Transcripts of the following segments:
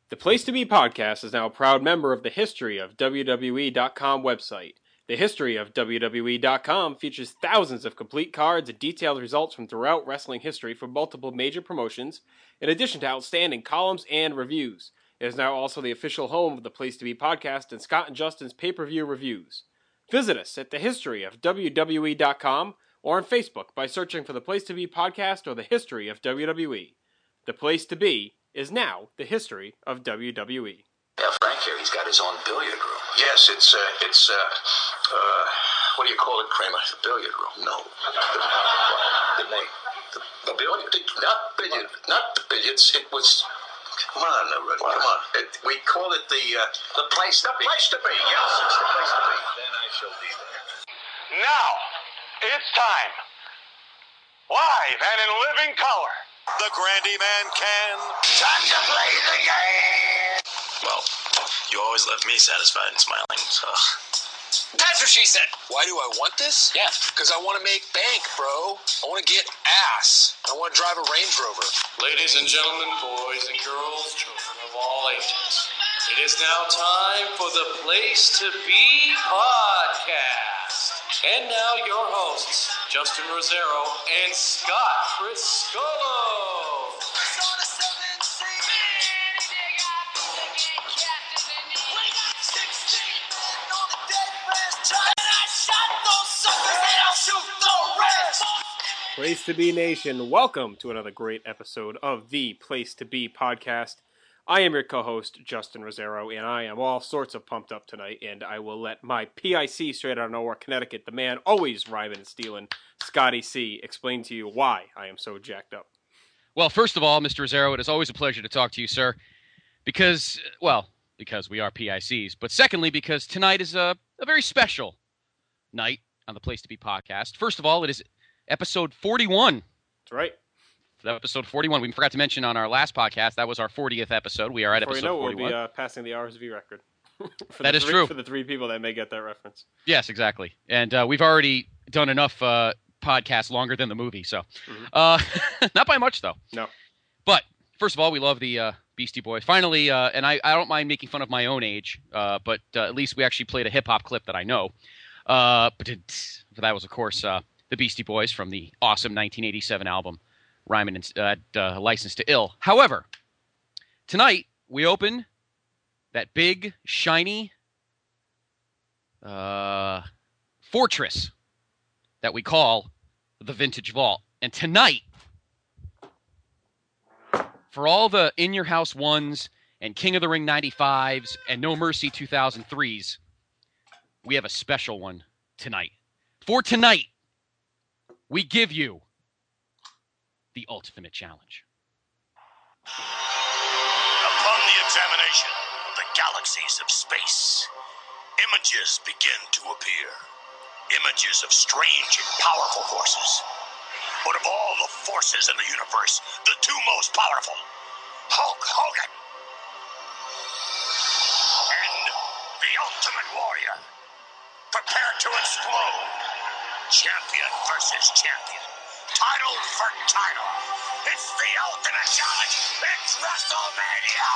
The Place to Be podcast is now a proud member of the History of WWE.com website. The History of WWE.com features thousands of complete cards and detailed results from throughout wrestling history for multiple major promotions, in addition to outstanding columns and reviews. It is now also the official home of the Place to Be podcast and Scott and Justin's pay-per-view reviews. Visit us at the History of WWE.com or on Facebook by searching for the Place to Be podcast or the History of WWE. The Place to Be is now the History of WWE. Yeah, Frank here, he's got his own billiard room. Yes, it's what do you call it, Kramer? The billiard room? No. The name. The billiard? Not the billiards. It was... Come on, Rick, come on. We call it the place to be. The place to be, yes. It's the place to be. Then I shall be there. Now, it's time. Live and in living color. The Grandy Man can. Time to play the game! Well, you always left me satisfied and smiling, so... That's what she said! Why do I want this? Yeah. Because I want to make bank, bro. I want to get ass. I want to drive a Range Rover. Ladies and gentlemen, boys and girls, children of all ages, it is now time for the Place to Be podcast. And now your hosts, Justin Rosero and Scott Friscolo. Place to Be Nation, welcome to another great episode of the Place to Be podcast. I am your co-host, Justin Rosero, and I am all sorts of pumped up tonight, and I will let my PIC straight out of nowhere, Connecticut, the man always rhyming and stealing, Scotty C, explain to you why I am so jacked up. Well, first of all, Mr. Rosero, it is always a pleasure to talk to you, sir, because we are PICs, but secondly, because tonight is a very special night on the Place to Be podcast. First of all, it is episode 41. That's right. Episode 41. We forgot to mention on our last podcast, that was our 40th episode. We are at episode 41. We'll be passing the RSV record. That is true. For the three people that may get that reference. Yes, exactly. And we've already done enough podcasts longer than the movie, so. Not by much, though. No. But, first of all, we love the Beastie Boys. Finally, and I don't mind making fun of my own age, but at least we actually played a hip-hop clip that I know. But that was, of course, the Beastie Boys from the awesome 1987 album, Rhyming Licensed to Ill. However, tonight we open that big, shiny fortress that we call the Vintage Vault. And tonight, for all the In Your House 1s and King of the Ring 95s and No Mercy 2003s, we have a special one tonight. For tonight, we give you the ultimate challenge. Upon the examination of the galaxies of space, images begin to appear. Images of strange and powerful forces. But of all the forces in the universe, the two most powerful, Hulk Hogan and the Ultimate Warrior. Prepare to explode. Champion versus champion. Title for title. It's the ultimate challenge. It's WrestleMania!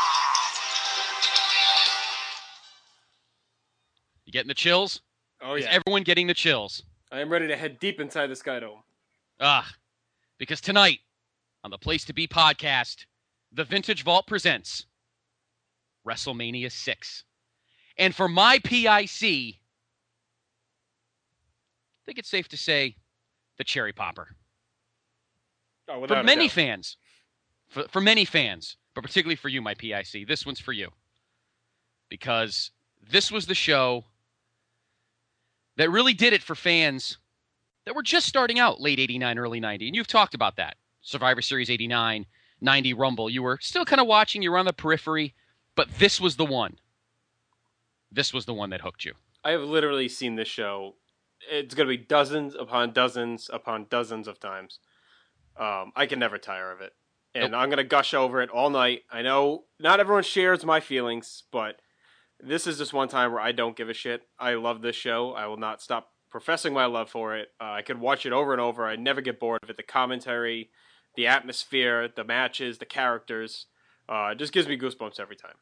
You getting the chills? Oh, Is yeah. everyone getting the chills? I am ready to head deep inside the Sky Dome. Because tonight, on the Place to Be podcast, the Vintage Vault presents WrestleMania 6. And for my PIC, I think it's safe to say the cherry popper. Oh, without For a many doubt. fans, for many fans, but particularly for you, my PIC, this one's for you. Because this was the show that really did it for fans that were just starting out late 89, early 90. And you've talked about that. Survivor Series 89, 90 Rumble. You were still kind of watching. You were on the periphery. But this was the one. This was the one that hooked you. I have literally seen this show. It's going to be dozens upon dozens upon dozens of times. I can never tire of it. And Nope. I'm going to gush over it all night. I know not everyone shares my feelings, but this is just one time where I don't give a shit. I love this show. I will not stop professing my love for it. I could watch it over and over. I never get bored of it. The commentary, the atmosphere, the matches, the characters. It just gives me goosebumps every time.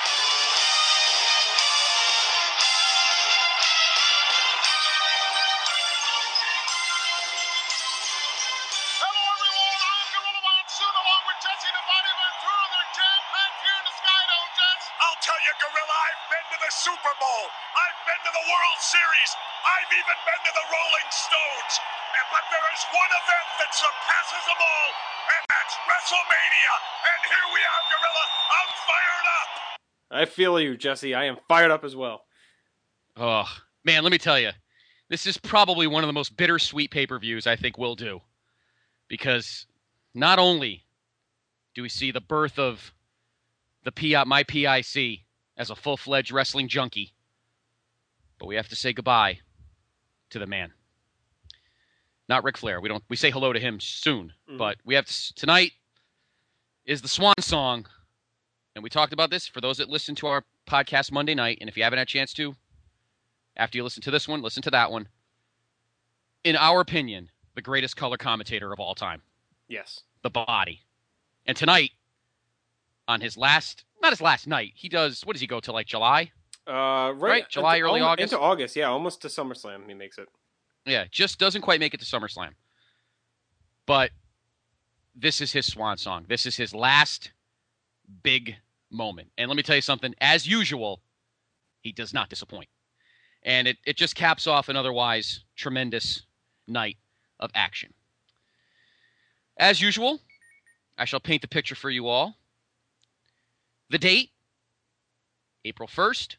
Hello, everyone. I'm Gorilla Monsoon along with Jesse the Body Ventura. They're jam-packed here in the Skydome, Jess. I'll tell you, Gorilla, I've been to the Super Bowl. I've been to the World Series. I've even been to the Rolling Stones. But there is one event that surpasses them all, and that's WrestleMania. And here we are, Gorilla. I'm fired up. I feel you, Jesse. I am fired up as well. Oh, man, let me tell you. This is probably one of the most bittersweet pay-per-views I think we'll do. Because not only do we see the birth of my PIC as a full-fledged wrestling junkie, but we have to say goodbye to the man. Not Ric Flair. We say hello to him soon, but we have tonight is the Swan Song, and we talked about this for those that listen to our podcast Monday night, and if you haven't had a chance to, after you listen to this one, listen to that one. In our opinion, the greatest color commentator of all time. Yes. The Body. And tonight, on his last, not his last night, he does, what does he go to, like July? Right? July, early August? Into August, yeah, almost to SummerSlam he makes it. Yeah, just doesn't quite make it to SummerSlam. But this is his swan song. This is his last big moment. And let me tell you something, as usual, he does not disappoint. And it just caps off an otherwise tremendous night of action. As usual, I shall paint the picture for you all. The date, April 1st,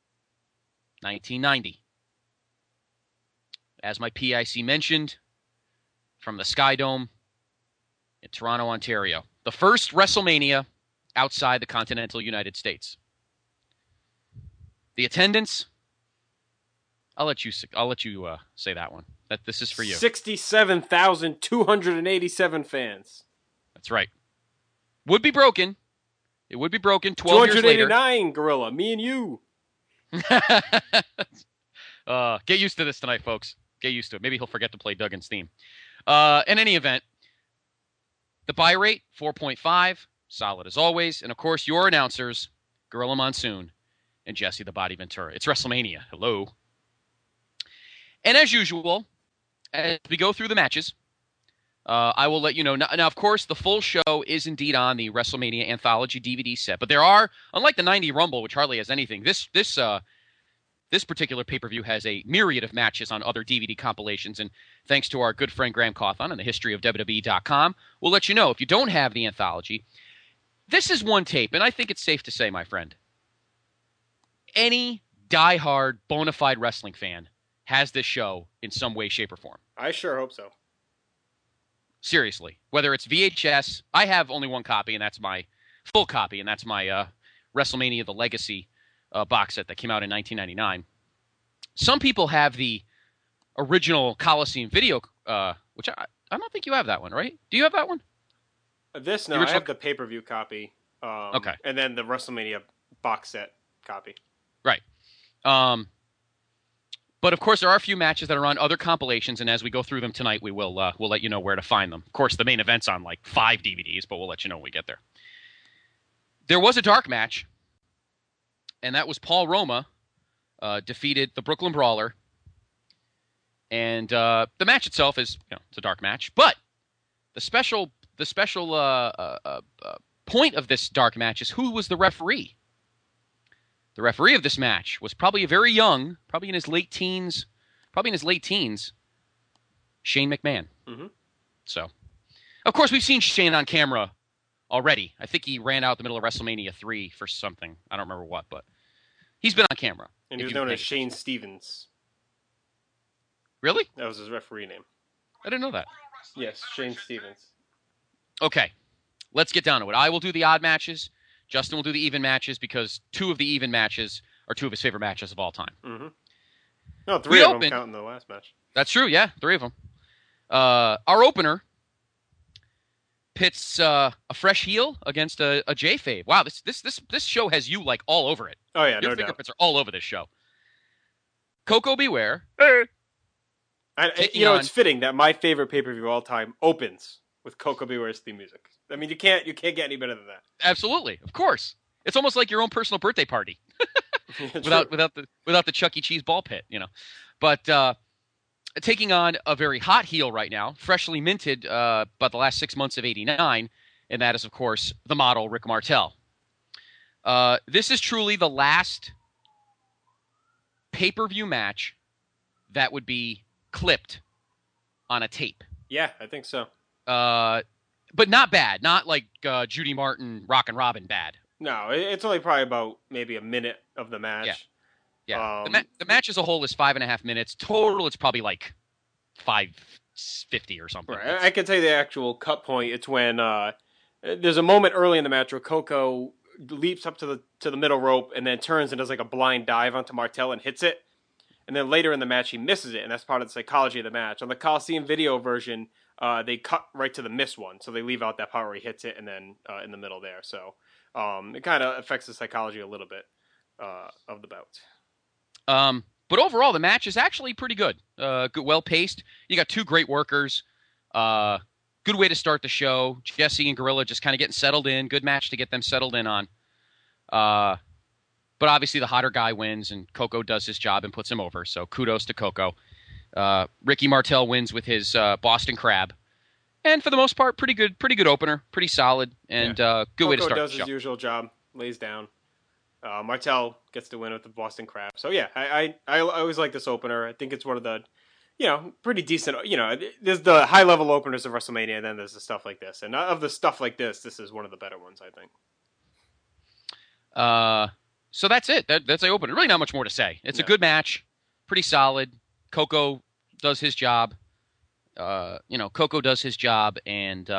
1990. As my PIC mentioned, from the Skydome in Toronto, Ontario. The first WrestleMania outside the continental United States. The attendance, I'll let you say that one. That this is for you. 67,287 fans. That's right. Would be broken. It would be broken 12 years later. 289, Gorilla. Me and you. Get used to this tonight, folks. Get used to it. Maybe he'll forget to play Duggan's theme. In any event, the buy rate, 4.5. Solid as always. And, of course, your announcers, Gorilla Monsoon and Jesse the Body Ventura. It's WrestleMania. Hello. And as usual, as we go through the matches, I will let you know. Now, of course, the full show is indeed on the WrestleMania Anthology DVD set. But there are, unlike the 90 Rumble, which hardly has anything, this particular pay-per-view has a myriad of matches on other DVD compilations. And thanks to our good friend Graham Cawthon and the history of WWE.com, we'll let you know. If you don't have the anthology, this is one tape, and I think it's safe to say, my friend, any diehard, bona fide wrestling fan has this show in some way, shape, or form. I sure hope so. Seriously. Whether it's VHS, I have only one copy, and that's my full copy, and that's my WrestleMania The Legacy box set that came out in 1999. Some people have the original Coliseum video, which I don't think you have that one, right? Do you have that one? This, no, I have the pay-per-view copy. Okay. And then the WrestleMania box set copy. Right. But, of course, there are a few matches that are on other compilations, and as we go through them tonight, we'll let you know where to find them. Of course, the main event's on, like, 5 DVDs, but we'll let you know when we get there. There was a dark match, and that was Paul Roma defeated the Brooklyn Brawler. And the match itself is, it's a dark match. But the special point of this dark match is who was the referee. The referee of this match was probably a very young, probably in his late teens, Shane McMahon. Mm-hmm. So, of course, we've seen Shane on camera already. I think he ran out the middle of WrestleMania 3 for something. I don't remember what, but he's been on camera. And he was known as Shane Stevens. Really? That was his referee name. I didn't know that. Yes, Shane Stevens. Okay, let's get down to it. I will do the odd matches. Justin will do the even matches because 2 of the even matches are 2 of his favorite matches of all time. Mm-hmm. No, 3 of them counting the last match. That's true, yeah, 3 of them. Our opener pits a fresh heel against a J-Fave. Wow, this show has you like all over it. Oh yeah, your no fingerprints doubt. are all over this show. Koko B. Ware. It's fitting that my favorite pay-per-view of all time opens with Koko B. Ware's theme music. I mean, you can't get any better than that. Absolutely, of course. It's almost like your own personal birthday party without the Chuck E. Cheese ball pit, you know. But taking on a very hot heel right now, freshly minted about the last 6 months of '89, and that is, of course, the model Rick Martel. This is truly the last pay-per-view match that would be clipped on a tape. Yeah, I think so. But not bad. Not like Judy Martin, Rockin' Robin bad. No, it's only probably about maybe a minute of the match. Yeah. The match as a whole is 5.5 minutes. Total, it's probably like 5:50 or something. Right. I can tell you the actual cut point. It's when there's a moment early in the match where Koko leaps up to the middle rope and then turns and does like a blind dive onto Martel and hits it. And then later in the match, he misses it, and that's part of the psychology of the match. On the Coliseum video version, they cut right to the miss one, so they leave out that part where he hits it and then in the middle there. So it kind of affects the psychology a little bit of the bout. But overall, the match is actually pretty good. Good, well-paced. You got two great workers. Good way to start the show. Jesse and Gorilla just kind of getting settled in. Good match to get them settled in on. But obviously the hotter guy wins, and Koko does his job and puts him over. So kudos to Koko. Ricky Martel wins with his Boston Crab. And for the most part, pretty good opener. Pretty solid, and good way to start the show. Koko does his usual job. Lays down. Martel gets to win with the Boston Crab. So yeah, I always like this opener. I think it's one of the, pretty decent. There's the high level openers of WrestleMania, and then there's the stuff like this. And of the stuff like this is one of the better ones, I think. So that's it. That's the opener. Really not much more to say. It's a good match. Pretty solid. Koko does his job. Koko does his job, and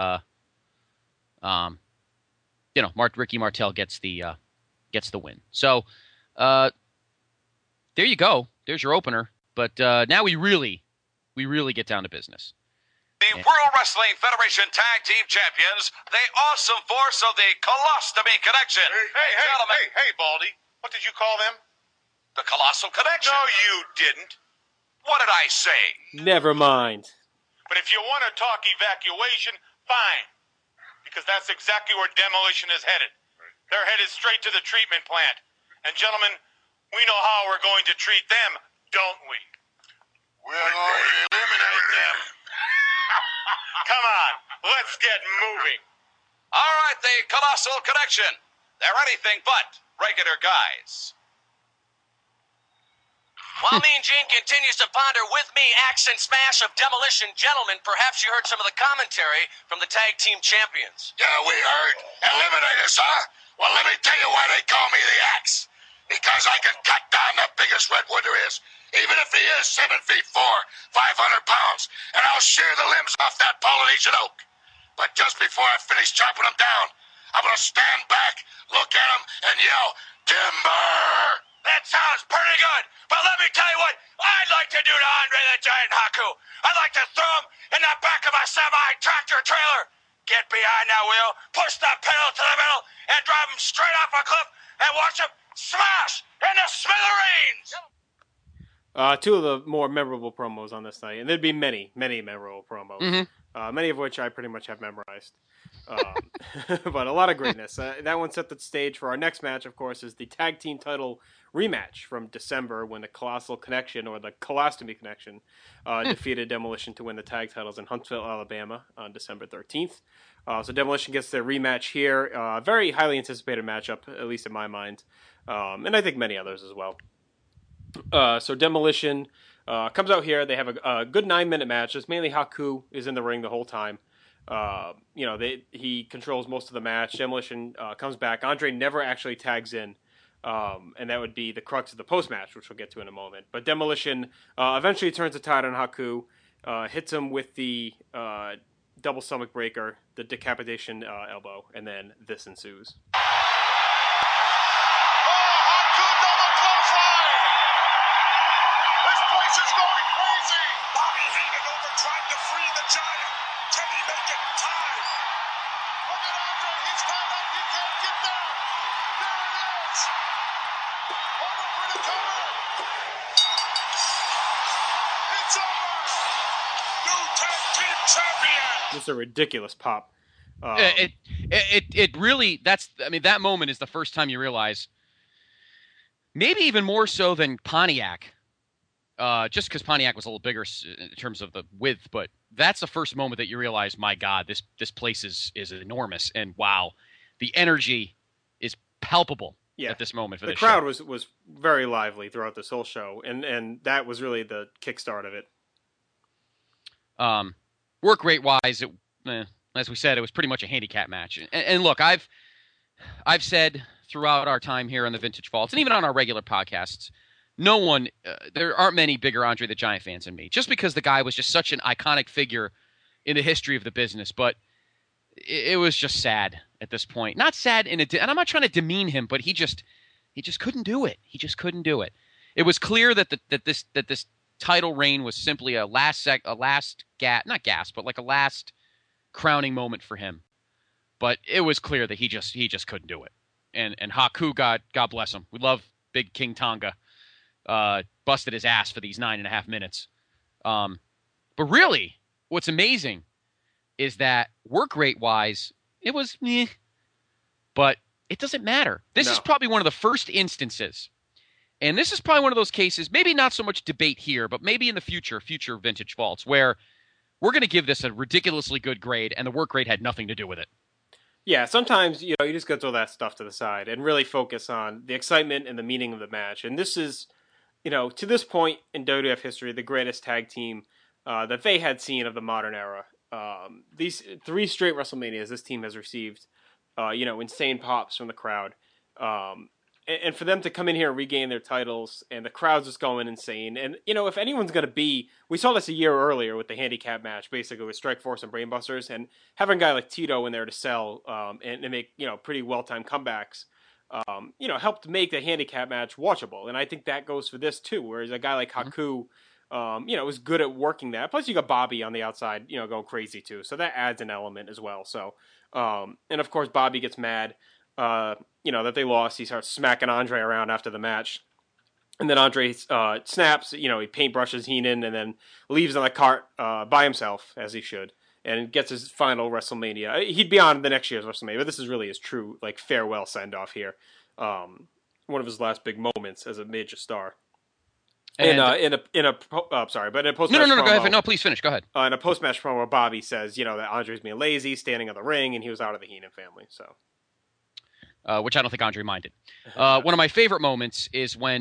Ricky Martel gets the win. So there you go. There's your opener. But now we really get down to business. The World Wrestling Federation Tag Team Champions, the awesome force of the Colostomy Connection. Hey, Baldy. What did you call them? The Colossal Connection. No, you didn't. What did I say? Never mind. But if you want to talk evacuation, fine. Because that's exactly where Demolition is headed. They're headed straight to the treatment plant. And gentlemen, we know how we're going to treat them, don't we? We're going to eliminate them. Come on, let's get moving. All right, the Colossal Connection. They're anything but regular guys. While Mean Gene continues to ponder with me accent smash of Demolition, gentlemen, perhaps you heard some of the commentary from the tag team champions. Yeah, we heard. Eliminators, huh? Well, let me tell you why they call me the Axe. Because I can cut down the biggest redwood there is, even if he is 7 feet 4, 500 pounds, and I'll shear the limbs off that Polynesian oak. But just before I finish chopping them down, I'm going to stand back, look at them, and yell, Timber! That sounds pretty good. But let me tell you what I'd like to do to Andre the Giant Haku. I'd like to throw him in the back of a semi-tractor trailer. Get behind that wheel, push the pedal to the middle, and drive him straight off a cliff and watch him smash into smithereens. Two of the more memorable promos on this night, and there'd be many, many memorable promos, many of which I pretty much have memorized. But a lot of greatness. That one set the stage for our next match, of course, is the tag team title rematch from December when the Colossal Connection, or the Colostomy Connection, defeated Demolition to win the tag titles in Huntsville, Alabama on December 13th. So Demolition gets their rematch here. Very highly anticipated matchup, at least in my mind, and I think many others as well. So Demolition comes out here. They have a good 9-minute match. It's mainly Haku is in the ring the whole time. He controls most of the match. Demolition comes back. Andre never actually tags in, and that would be the crux of the post-match, which we'll get to in a moment. But Demolition eventually turns the tide on Haku, hits him with the double stomach breaker, the decapitation elbow, and then this ensues. It's a ridiculous pop. It really, that moment is the first time you realize, maybe even more so than Pontiac, just because Pontiac was a little bigger in terms of the width, but that's the first moment that you realize, my God, this place is enormous, and wow, the energy is palpable at this moment for the this crowd show. was very lively throughout this whole show, and that was really the kickstart of it. Work rate wise, as we said, it was pretty much a handicap match. And look, I've said throughout our time here on the Vintage Faults, and even on our regular podcasts, there aren't many bigger Andre the Giant fans than me, just because the guy was just such an iconic figure in the history of the business. But it was just sad at this point. Not sad and I'm not trying to demean him, but he just couldn't do it. He just couldn't do it. It was clear that this title reign was simply a last crowning moment for him. But it was clear that he just couldn't do it. And Haku, God bless him. We love Big King Tonga. Busted his ass for these 9.5 minutes. But really, what's amazing is that work rate wise, it was but it doesn't matter. This is probably one of the first instances, and this is probably one of those cases, maybe not so much debate here, but maybe in the future Vintage Faults, where we're going to give this a ridiculously good grade, and the work rate had nothing to do with it. Yeah, sometimes, you just got to throw that stuff to the side and really focus on the excitement and the meaning of the match. And this is, to this point in WWF history, the greatest tag team that they had seen of the modern era. These 3 straight WrestleManias this team has received, insane pops from the crowd. And for them to come in here and regain their titles, and the crowd's just going insane. And, if anyone's going to be, we saw this a year earlier with the handicap match, basically with Strikeforce and Brainbusters, and having a guy like Tito in there to sell and make, pretty well-timed comebacks, helped make the handicap match watchable. And I think that goes for this too, whereas a guy like Haku, was good at working that. Plus you got Bobby on the outside, going crazy too. So that adds an element as well. So, and of course Bobby gets mad, that they lost. He starts smacking Andre around after the match. And then Andre snaps, he paintbrushes Heenan and then leaves on the cart by himself, as he should, and gets his final WrestleMania. He'd be on the next year's WrestleMania, but this is really his true, farewell send-off here. One of his last big moments as a major star. And in a post-match No, go ahead. No, please finish. Go ahead. In a post-match promo, Bobby says, that Andre's being lazy, standing in the ring, and he was out of the Heenan family, so... which I don't think Andre minded. One of my favorite moments is when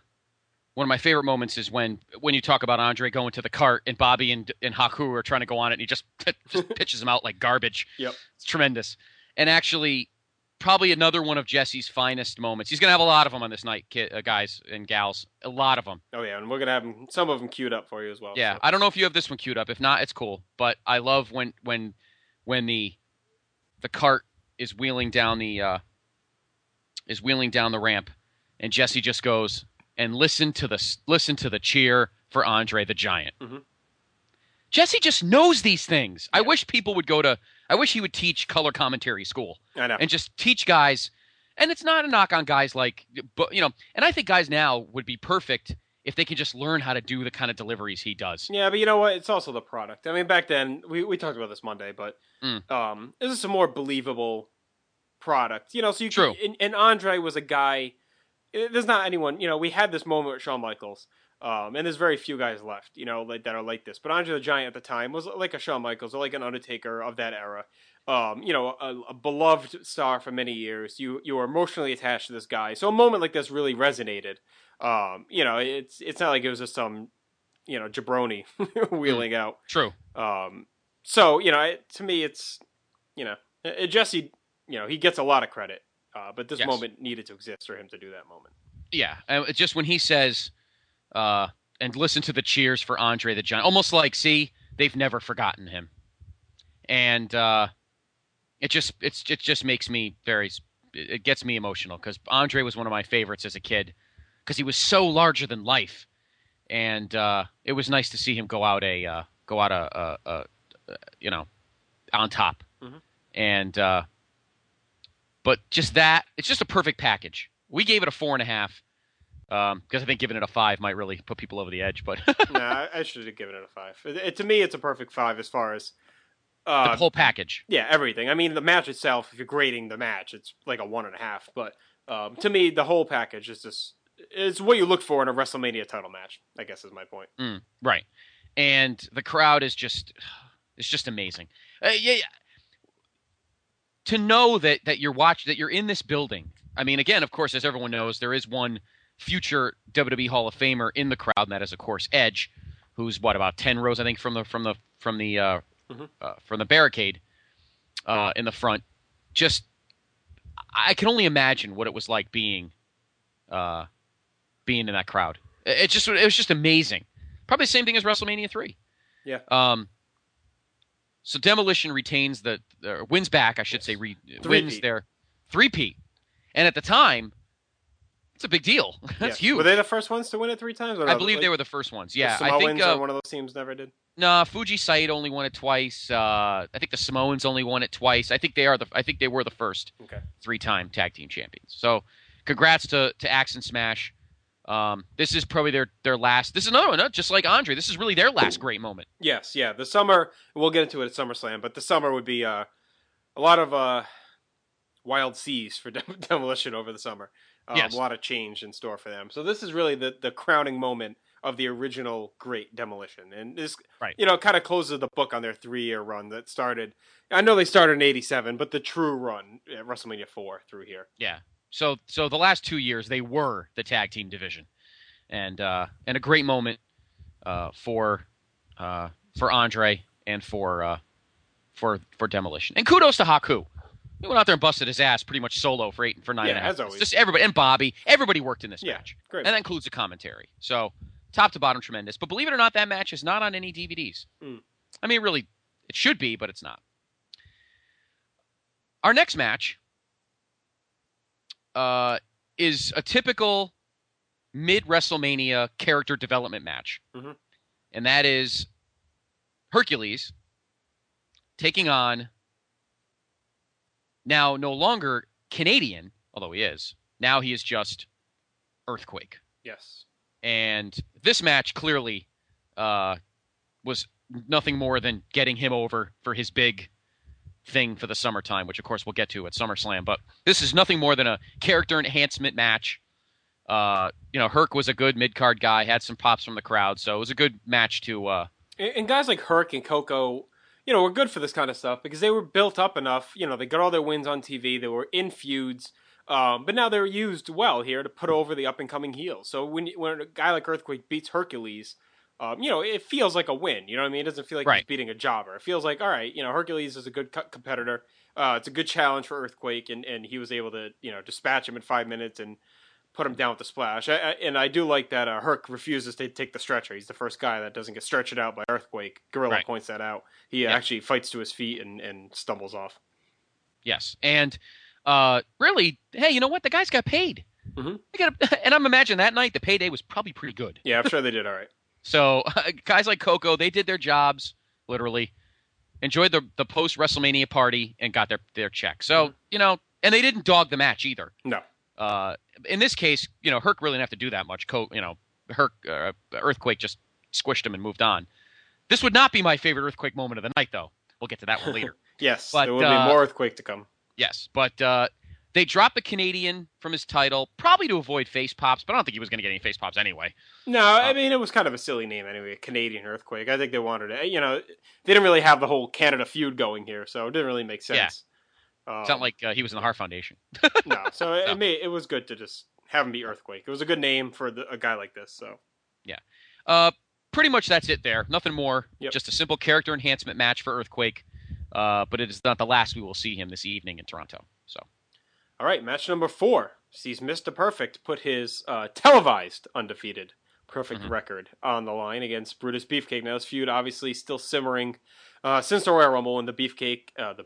you talk about Andre going to the cart and Bobby and Haku are trying to go on it, and he just pitches them out like garbage. Yep, it's tremendous. And actually, probably another one of Jesse's finest moments. He's gonna have a lot of them on this night, guys and gals. A lot of them. Oh yeah, and we're gonna have some of them queued up for you as well. Yeah, so. I don't know if you have this one queued up. If not, it's cool. But I love when the cart is wheeling down the ramp, and Jesse just goes and listen to the cheer for Andre the Giant. Mm-hmm. Jesse just knows these things. Yeah. I wish he would teach color commentary school. I know. And just teach guys. And it's not a knock on guys and I think guys now would be perfect if they could just learn how to do the kind of deliveries he does. Yeah, but you know what? It's also the product. I mean, back then, we talked about this Monday, but this is a more believable product. So you True. And Andre was a guy, there's not anyone, we had this moment with Shawn Michaels, and there's very few guys left, that are like this. But Andre the Giant at the time was like a Shawn Michaels or like an Undertaker of that era. A beloved star for many years. You were emotionally attached to this guy. So a moment like this really resonated. It's not like it was just some, jabroni wheeling out. True. So, to me, it's, Jesse, he gets a lot of credit, but this moment needed to exist for him to do that moment. Yeah, just when he says, and listen to the cheers for Andre the Giant, almost like, see, they've never forgotten him. And it just makes me it gets me emotional, because Andre was one of my favorites as a kid, because he was so larger than life. And it was nice to see him go out on top. Mm-hmm. And but just that, it's just a perfect package. We gave it a 4.5 because I think giving it a 5 might really put people over the edge. But nah, I should have given it a 5. To me, it's a perfect 5 as far as The whole package. Yeah, everything. I mean, the match itself, if you're grading the match, it's like a 1.5. But to me, the whole package is just it's what you look for in a WrestleMania title match, I guess is my point. Right. And the crowd is just amazing. Yeah. To know that you're in this building. I mean, again, of course, as everyone knows, there is one future WWE Hall of Famer in the crowd, and that is, of course, Edge, who's about 10 rows, I think, from the barricade in the front. Just, I can only imagine what it was like being in that crowd. It was just amazing. Probably the same thing as WrestleMania 3. Yeah. So Demolition retains wins back, I should say, wins their 3-peat. And at the time, it's a big deal. That's huge. Were they the first ones to win it 3 times? I believe they were the first ones. Yeah, I think one of those teams never did. No, Fuji Saito only won it twice. I think the Samoans only won it twice. I think they were the first 3-time tag team champions. So, congrats to Axe and Smash. This is probably their last. This is another one, just like Andre. This is really their last great moment. Yes, yeah. The summer, we'll get into it at SummerSlam, but the summer would be a lot of wild seas for Demolition over the summer. Yes. A lot of change in store for them. So this is really the crowning moment of the original great Demolition. And this, kind of closes the book on their 3-year run that started. I know they started in 87, but the true run at WrestleMania 4 through here. Yeah. So the last 2 years they were the tag team division, and a great moment for Andre and for Demolition. And kudos to Haku. He went out there and busted his ass pretty much solo for 9.5. As always. Just everybody, and Bobby, everybody worked in this match. Great. And that includes the commentary. So top to bottom, tremendous. But believe it or not, that match is not on any DVDs. I mean, really, it should be, but it's not. Our next match is a typical mid-WrestleMania character development match. Mm-hmm. And that is Hercules taking on, now no longer Canadian, although he is. Now he is just Earthquake. Yes. And this match clearly was nothing more than getting him over for his big thing for the summertime, which of course we'll get to at SummerSlam. But this is nothing more than a character enhancement match. Herc was a good mid-card guy, had some pops from the crowd, so it was a good match to... And guys like Herc and Coco, were good for this kind of stuff because they were built up enough. They got all their wins on TV. They were in feuds. But now they're used well here to put over the up-and-coming heels. So when a guy like Earthquake beats Hercules, it feels like a win. You know what I mean? It doesn't feel like he's beating a jobber. It feels like, all right, Hercules is a good competitor. It's a good challenge for Earthquake, and he was able to, dispatch him in 5 minutes and put him down with the splash. And I do like that Herc refuses to take the stretcher. He's the first guy that doesn't get stretched out by Earthquake. Gorilla points that out. He actually fights to his feet and stumbles off. Yes, and really, hey, you know what? The guys got paid. Mm-hmm. And I'm imagining that night the payday was probably pretty good. Yeah, I'm sure they did all right. So guys like Coco, they did their jobs, literally. Enjoyed the post-WrestleMania party and got their check. So, and they didn't dog the match either. No. In this case, Herc really didn't have to do that much. Earthquake just squished him and moved on. This would not be my favorite Earthquake moment of the night, though. We'll get to that one later. Yes, there will be more Earthquake to come. Yes, but they dropped the Canadian from his title, probably to avoid face pops, but I don't think he was going to get any face pops anyway. No, I mean, it was kind of a silly name anyway, Canadian Earthquake. I think they wanted it. They didn't really have the whole Canada feud going here, so it didn't really make sense. Yeah. It's not like he was in the Heart Foundation. No, so it was good to just have him be Earthquake. It was a good name for a guy like this, so. Yeah. Pretty much that's it there. Nothing more. Yep. Just a simple character enhancement match for Earthquake. But it is not the last we will see him this evening in Toronto. So, all right, match number 4 sees Mr. Perfect put his televised undefeated perfect record on the line against Brutus Beefcake. Now, this feud obviously still simmering since the Royal Rumble, and the Beefcake, sound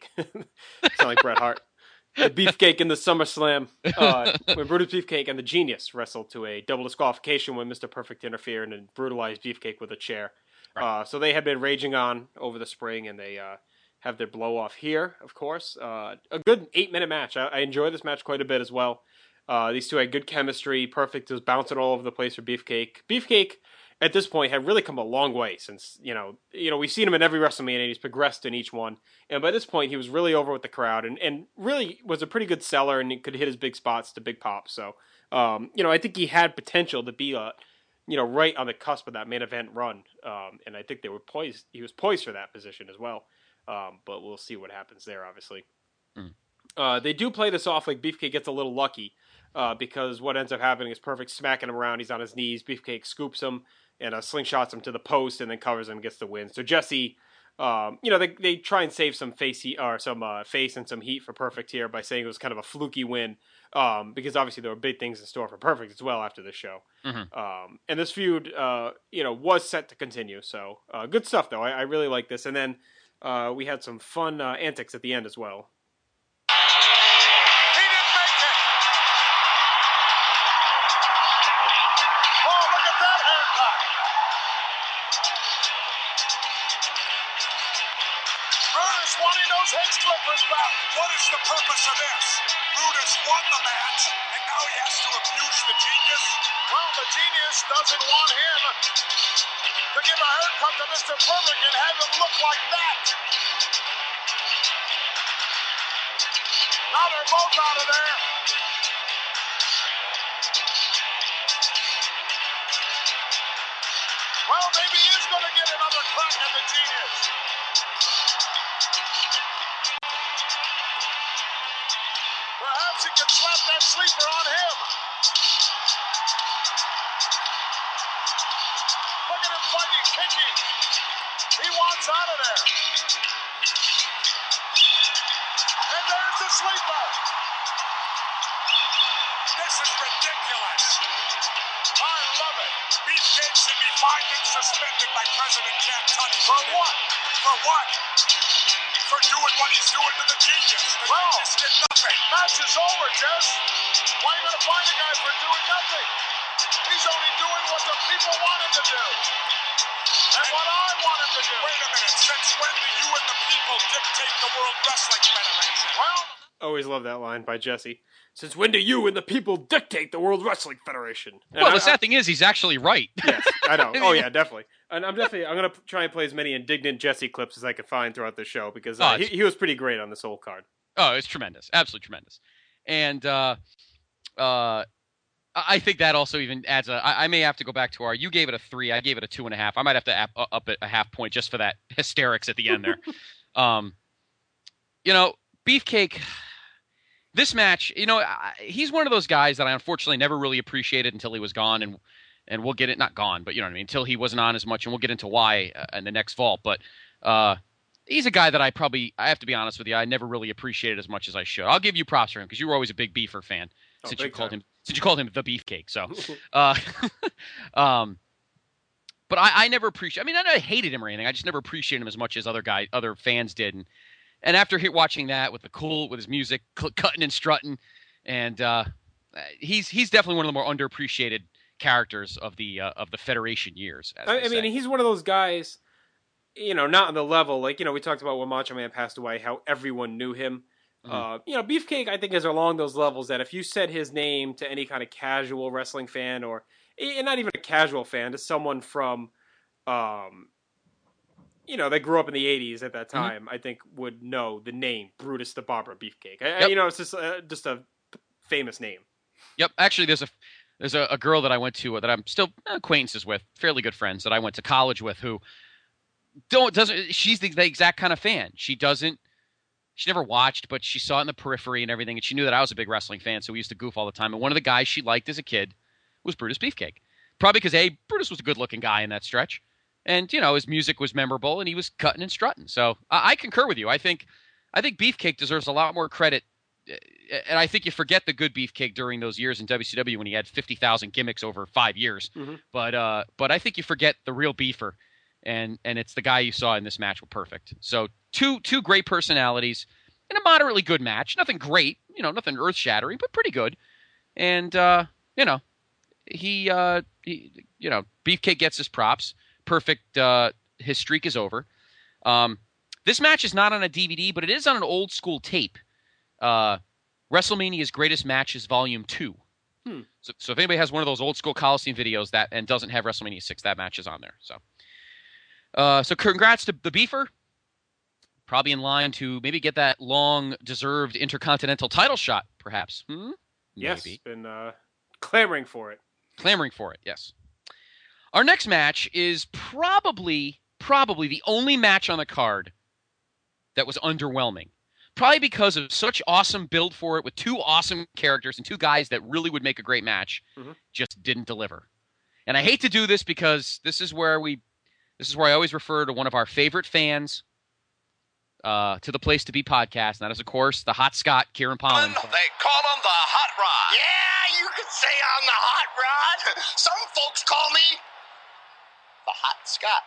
like Bret Hart. The Beefcake in the SummerSlam, when Brutus Beefcake and the Genius wrestled to a double disqualification when Mr. Perfect interfered and brutalized Beefcake with a chair. Right. So they had been raging on over the spring, and they have their blow off here, of course. A good 8-minute match. I enjoyed this match quite a bit as well. These two had good chemistry. Perfect was bouncing all over the place for Beefcake. Beefcake at this point had really come a long way since, we've seen him in every WrestleMania and he's progressed in each one. And by this point, he was really over with the crowd and really was a pretty good seller and he could hit his big spots to big pops. So, I think he had potential to be right on the cusp of that main event run. And I think he was poised for that position as well. But we'll see what happens there, obviously. They do play this off like Beefcake gets a little lucky because what ends up happening is Perfect smacking him around. He's on his knees. Beefcake scoops him and slingshots him to the post and then covers him and gets the win. So Jesse, they try and save some face and some heat for Perfect here by saying it was kind of a fluky win because obviously there were big things in store for Perfect as well after the show. Mm-hmm. And this feud, was set to continue. So good stuff, though. I really like this. And then we had some fun antics at the end as well. What is the purpose of this? Brutus won the match, and now he has to abuse the genius? Well, the genius doesn't want him to give a haircut to Mr. Perfect and have him look like that. Now they're both out of there. Well, maybe he is going to get another crack at the genius. Perhaps he can slap that sleeper on him. Look at him fighting, kicking. He wants out of there. And there's the sleeper. This is ridiculous. I love it. Beefcake should be fined and suspended by President Jack Tunney. For what? For what? For doing what he's doing to the genius. The genius did nothing. Match is over, Jess. Why are you going to find a guy for doing nothing? He's only doing what the people want him to do. And what I want him to do. Wait a minute. Since when do you and the people dictate the World Wrestling Federation? Well, always love that line by Jesse. Since when do you and the people dictate the World Wrestling Federation? And well, the sad thing is, he's actually right. Yes, I know. Oh yeah, definitely. And I'm going to try and play as many indignant Jesse clips as I can find throughout the show because he was pretty great on this whole card. Oh, it's tremendous. Absolutely tremendous. And I think that also even adds I may have to go back to you gave it a 3. I gave it a 2.5. I might have to up it a half point just for that hysterics at the end there. Beefcake, this match, he's one of those guys that I unfortunately never really appreciated until he was gone. And we'll get it, not gone, but you know what I mean, until he wasn't on as much, and we'll get into why in the next vault. But he's a guy that I have to be honest with you, I never really appreciated as much as I should. I'll give you props for him because you were always a big Beefer fan since you called him the Beefcake. So, but I never appreciated. I mean, I hated him or anything. I just never appreciated him as much as other fans did. And after watching that with his music, cutting and strutting, and he's definitely one of the more underappreciated characters of the Federation years. I mean, he's one of those guys, not on the level like we talked about when Macho Man passed away, how everyone knew him. Mm-hmm. Beefcake, I think, is along those levels that if you said his name to any kind of casual wrestling fan, or not even a casual fan, to someone from, that grew up in the '80s at that time, mm-hmm. I think would know the name Brutus the Barber Beefcake. Yep. It's just a famous name. Yep. Actually, there's a girl that I went to that I'm still acquaintances with, fairly good friends that I went to college with, who she's the exact kind of fan. She never watched, but she saw it in the periphery and everything, and she knew that I was a big wrestling fan, so we used to goof all the time. And one of the guys she liked as a kid was Brutus Beefcake. Probably because Brutus was a good-looking guy in that stretch, and his music was memorable, and he was cutting and strutting. So I concur with you. I think Beefcake deserves a lot more credit. And I think you forget the good Beefcake during those years in WCW when he had 50,000 gimmicks over 5 years. Mm-hmm. But I think you forget the real beefer, and it's the guy you saw in this match with Perfect. So two great personalities in a moderately good match. Nothing great, nothing earth shattering, but pretty good. And Beefcake gets his props. Perfect. His streak is over. This match is not on a DVD, but it is on an old school tape. WrestleMania's Greatest Matches Volume 2. So if anybody has one of those old school Coliseum videos and doesn't have WrestleMania 6, that match is on there. So congrats to the Beefer. Probably in line to maybe get that long-deserved Intercontinental title shot, perhaps. Yes, Maybe. been clamoring for it. Clamoring for it, yes. Our next match is probably the only match on the card that was underwhelming. Probably because of such awesome build for it with two awesome characters and two guys that really would make a great match, just didn't deliver. And I hate to do this because this is where I always refer to one of our favorite fans to the Place to Be podcast, and that is, of course, the Hot Scott, Kieran Pollan. They call him the Hot Rod. Yeah, you could say I'm the Hot Rod. Some folks call me the Hot Scott.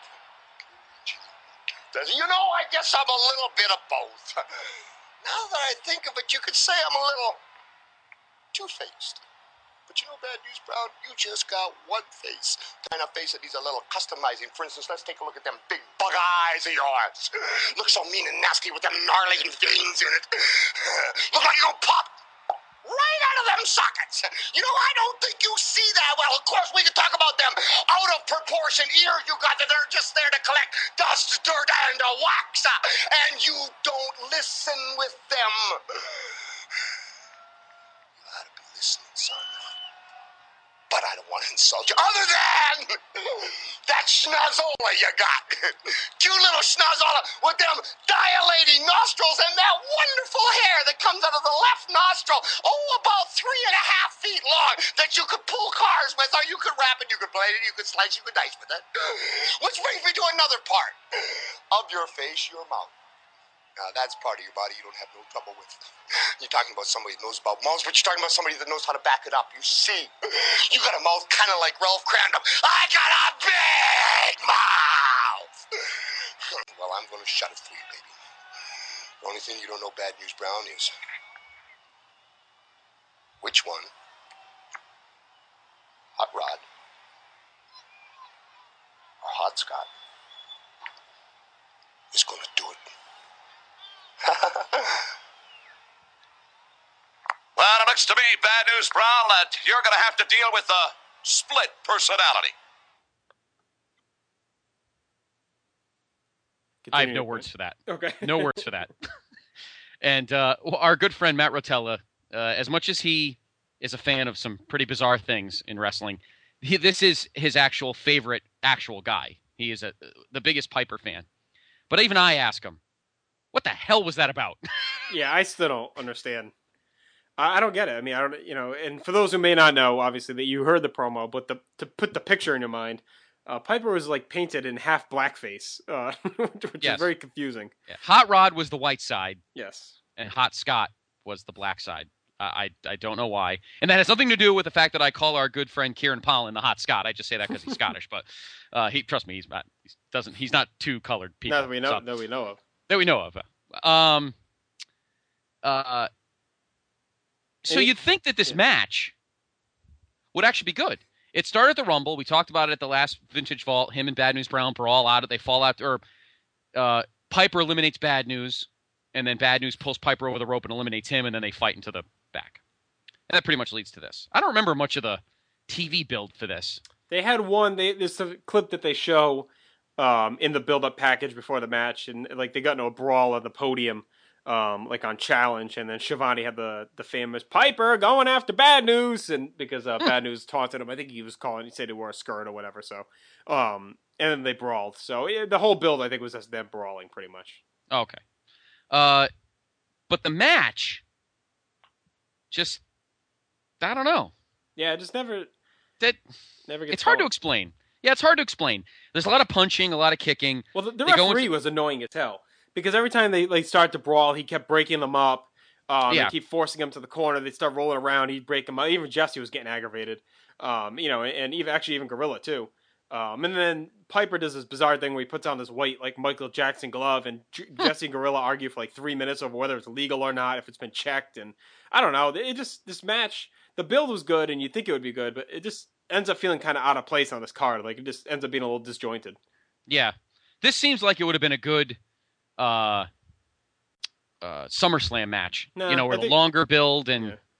You know, I guess I'm a little bit of both. Now that I think of it, you could say I'm a little two-faced. But you know, Bad News Brown, you just got one face. Kind of face that needs a little customizing. For instance, let's take a look at them big bug eyes of yours. Look so mean and nasty with them gnarly veins in it. Look like you're gonna pop right out of them sockets. You know, I don't think you see that. Well, of course, we can talk about them out of proportion ears you got that they're just there to collect dust, dirt, and wax. And you don't listen with them. You ought to be listening, son. But I don't want to insult you. Other than that schnozola you got. Cute little schnozola with them dilating nostrils and that wonderful hair that comes out of the left nostril. Oh, about 3.5 feet long that you could pull cars with, or you could wrap it, you could blade it, you could slice, you could dice with it. Which brings me to another part of your face, your mouth. Now, that's part of your body you don't have no trouble with. You're talking about somebody that knows about mouths, but you're talking about somebody that knows how to back it up. You see, you got a mouth kind of like Ralph Crandall. I got a big mouth. Well, I'm going to shut it for you, baby. The only thing you don't know, Bad News Brown, is which one, Hot Rod or Hot Scott, is going to do it. Well, it looks to me, Bad News Brown, that you're going to have to deal with a split personality. I have no words for that. Okay. No words for that. And our good friend Matt Rotella, as much as he is a fan of some pretty bizarre things in wrestling, this is his actual favorite actual guy. He is the biggest Piper fan. But even I ask him, what the hell was that about? Yeah, I still don't understand. I don't get it. I mean, I don't, and for those who may not know, obviously, that you heard the promo, but to put the picture in your mind, Piper was like painted in half blackface, which is very confusing. Yeah. Hot Rod was the white side. Yes. And Hot Scott was the black side. I don't know why. And that has nothing to do with the fact that I call our good friend Kieran Pollan the Hot Scott. I just say that because he's Scottish, but trust me, he's not two colored people. That we know of. That we know of. So you'd think that this match would actually be good. It started at the Rumble. We talked about it at the last Vintage Vault. Him and Bad News Brown brawl out. They fall out, or Piper eliminates Bad News, and then Bad News pulls Piper over the rope and eliminates him, and then they fight into the back. And that pretty much leads to this. I don't remember much of the TV build for this. They had one. There's a clip that they show in the build-up package before the match, and like they got into a brawl on the podium, like on Challenge, and then Shivani had the famous Piper going after Bad News, and because Bad News taunted him, I think he said he wore a skirt or whatever. So, and then they brawled. So the whole build, I think, was just them brawling pretty much. Okay, but the match, just I don't know. Yeah, just never gets. It's hard to explain. Yeah, it's hard to explain. There's a lot of punching, a lot of kicking. Well, the referee was annoying as hell because every time they start to brawl, he kept breaking them up. They keep forcing them to the corner. They start rolling around. He'd break them up. Even Jesse was getting aggravated. And even Gorilla too. And then Piper does this bizarre thing where he puts on this white like Michael Jackson glove, and Jesse and Gorilla argue for like 3 minutes over whether it's legal or not, if it's been checked. And I don't know. This match, the build was good, and you'd think it would be good, but it just ends up feeling kind of out of place on this card. Like it just ends up being a little disjointed. Yeah, this seems like it would have been a good SummerSlam match. Where the longer build and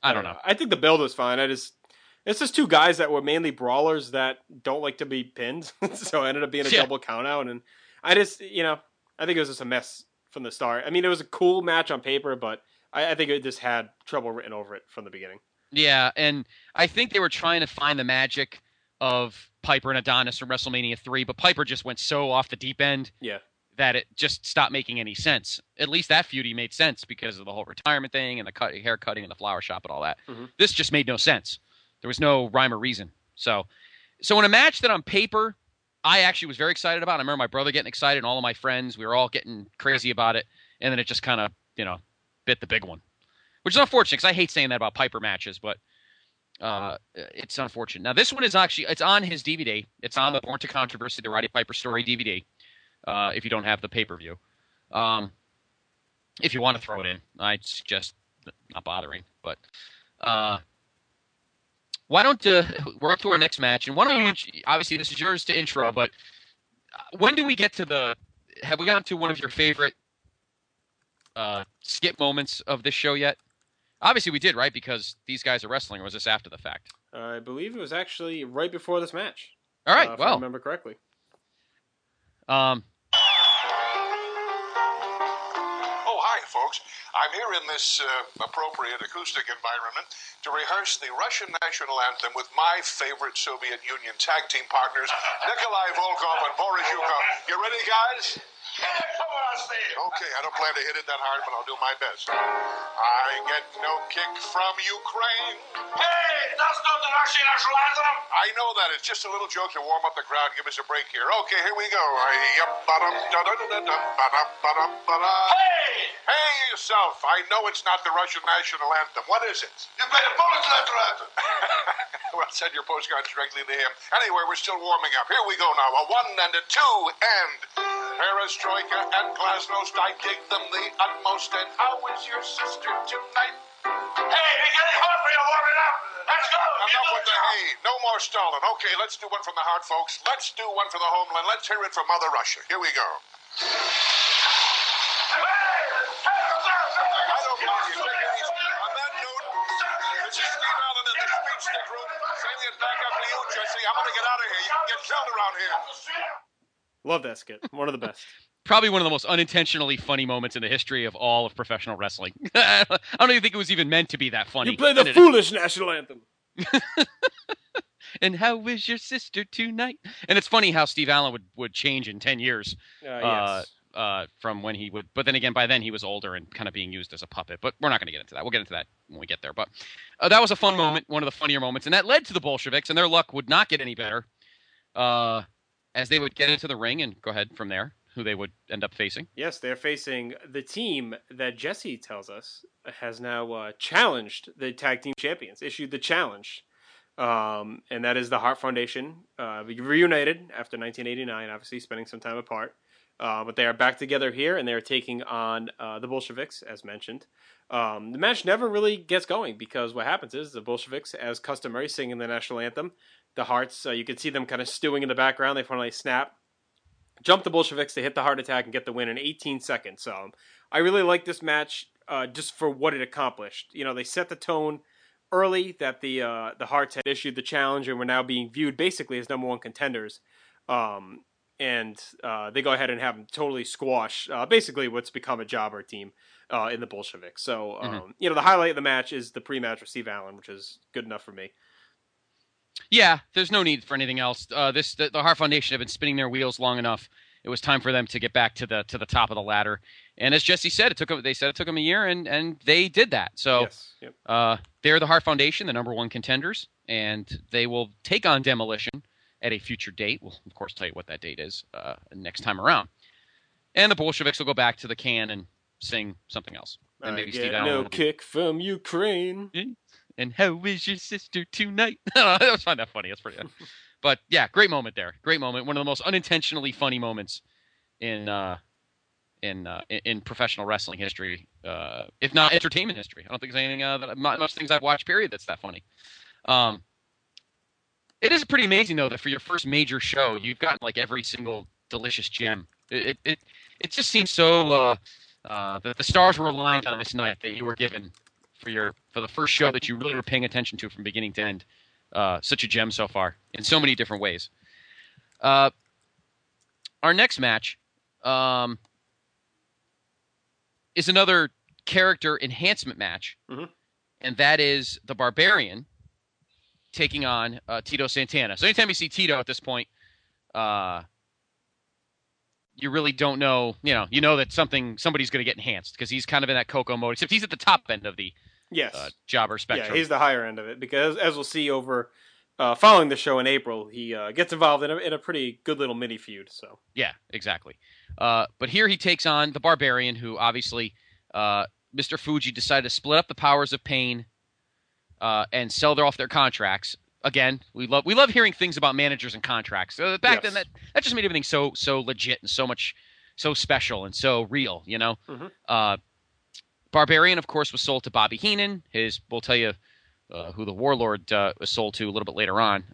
I don't know. I think the build was fine. It's just two guys that were mainly brawlers that don't like to be pinned, so it ended up being a double countout. And I think it was just a mess from the start. I mean, it was a cool match on paper, but I think it just had trouble written over it from the beginning. Yeah, and I think they were trying to find the magic of Piper and Adonis from WrestleMania 3, but Piper just went so off the deep end that it just stopped making any sense. At least that feud made sense because of the whole retirement thing and the hair cutting and the flower shop and all that. Mm-hmm. This just made no sense. There was no rhyme or reason. So in a match that on paper I actually was very excited about, I remember my brother getting excited and all of my friends, we were all getting crazy about it, and then it just kind of, bit the big one. Which is unfortunate because I hate saying that about Piper matches, but it's unfortunate. Now, this one is actually, it's on his DVD. It's on the Born to Controversy, the Roddy Piper story DVD, if you don't have the pay-per-view. If you want to throw it in, I'd suggest not bothering. But why don't we're up to our next match, and why don't you, obviously this is yours to intro, but when do we get to have we gotten to one of your favorite skip moments of this show yet? Obviously we did, right? Because these guys are wrestling, or was this after the fact? I believe it was actually right before this match. All right, if I remember correctly. Folks, I'm here in this appropriate acoustic environment to rehearse the Russian national anthem with my favorite Soviet Union tag team partners, Nikolai Volkov and Boris Yukov. You ready, guys? Okay, I don't plan to hit it that hard, but I'll do my best. I get no kick from Ukraine. Hey, that's not the Russian national anthem. I know that. It's just a little joke to warm up the crowd. Give us a break here. Okay, here we go. Hey, yourself. I know it's not the Russian national anthem. What is it? You play the Polish national anthem. Well, send your postcards directly to him. Anyway, we're still warming up. Here we go now. A 1 and a 2 and... Perestroika and Glasnost, I dig them the utmost. And how is your sister tonight? Hey, you're getting hot for you warming up. Let's go. Enough with the hay. No more stalling. Okay, let's do one from the heart, folks. Let's do one for the homeland. Let's hear it from Mother Russia. Here we go. I don't mind you. On that note, this is Steve Allen in the speech stick room. Sending it back up to you, Jesse. I'm going to get out of here. You can get killed around here. Love that skit. One of the best. Probably one of the most unintentionally funny moments in the history of all of professional wrestling. I don't even think it was even meant to be that funny. You play the foolish national anthem. And how is your sister tonight? And it's funny how Steve Allen would change in 10 years. Yes. From when he would, but then again, by then he was older and kind of being used as a puppet. But we're not going to get into that. We'll get into that when we get there. But that was a fun moment, one of the funnier moments, and that led to the Bolsheviks, and their luck would not get any better as they would get into the ring and go ahead from there, who they would end up facing. Yes, they're facing the team that Jesse tells us has now challenged the tag team champions, issued the challenge. And that is the Hart Foundation, reunited after 1989, obviously spending some time apart. But they are back together here, and they are taking on the Bolsheviks, as mentioned. The match never really gets going because what happens is the Bolsheviks, as customary, singing the national anthem. The Harts, you can see them kind of stewing in the background. They finally snap, jump the Bolsheviks, they hit the heart attack and get the win in 18 seconds. So I really like this match just for what it accomplished. You know, they set the tone early that the Harts had issued the challenge and were now being viewed basically as number one contenders. And they go ahead and have them totally squash basically what's become a jobber team in the Bolsheviks. So, you know, the highlight of the match is the pre-match with Steve Allen, which is good enough for me. Yeah, there's no need for anything else. The Hart Foundation have been spinning their wheels long enough. It was time for them to get back to the top of the ladder. And as Jesse said, it took them a year, and they did that. So yes. Yep. They're the Hart Foundation, the number one contenders, and they will take on Demolition at a future date. We'll, of course, tell you what that date is next time around. And the Bolsheviks will go back to the can and sing something else. And maybe Steve Allen no kick from Ukraine. And how is your sister tonight? I always find that funny. That's pretty good. But yeah, great moment there. Great moment. One of the most unintentionally funny moments in professional wrestling history, if not entertainment history. I don't think there's anything most things I've watched. Period. That's that funny. It is pretty amazing though that for your first major show, you've gotten like every single delicious gem. It just seems so that the stars were aligned on this night that you were given for the first show that you really were paying attention to from beginning to end. Such a gem so far in so many different ways. Our next match is another character enhancement match, and that is the Barbarian taking on Tito Santana. So anytime you see Tito at this point, you really don't know, you know that somebody's going to get enhanced because he's kind of in that Coco mode, except he's at the top end of the jobber spectrum. Yeah, he's the higher end of it because, as we'll see over following the show in April, he gets involved in a pretty good little mini feud. So yeah, exactly. But here he takes on the Barbarian, who obviously Mr. Fuji decided to split up the Powers of Pain and sell off their contracts. Again, we love hearing things about managers and contracts. Back then, that just made everything so legit and so special and so real. Barbarian, of course, was sold to Bobby Heenan. We'll tell you who the Warlord was sold to a little bit later on.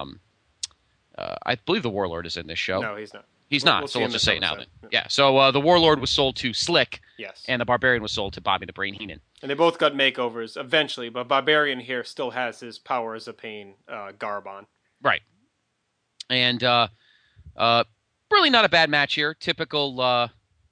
I believe the Warlord is in this show. No, he's not. He's not, so we'll just say it now then. Yeah, so the Warlord was sold to Slick, and the Barbarian was sold to Bobby the Brain Heenan. And they both got makeovers eventually, but Barbarian here still has his Powers of Pain garb on. Right. And really not a bad match here. Typical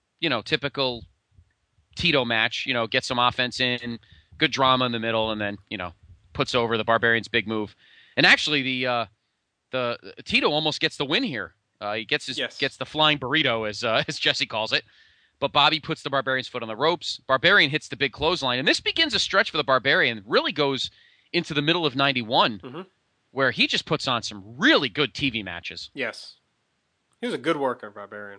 Tito match. Get some offense in, good drama in the middle, and then, puts over the Barbarian's big move. And actually, the Tito almost gets the win here. He gets the flying burrito, as Jesse calls it. But Bobby puts the Barbarian's foot on the ropes. Barbarian hits the big clothesline. And this begins a stretch for the Barbarian. Really goes into the middle of 91, where he just puts on some really good TV matches. Yes. He was a good worker, Barbarian.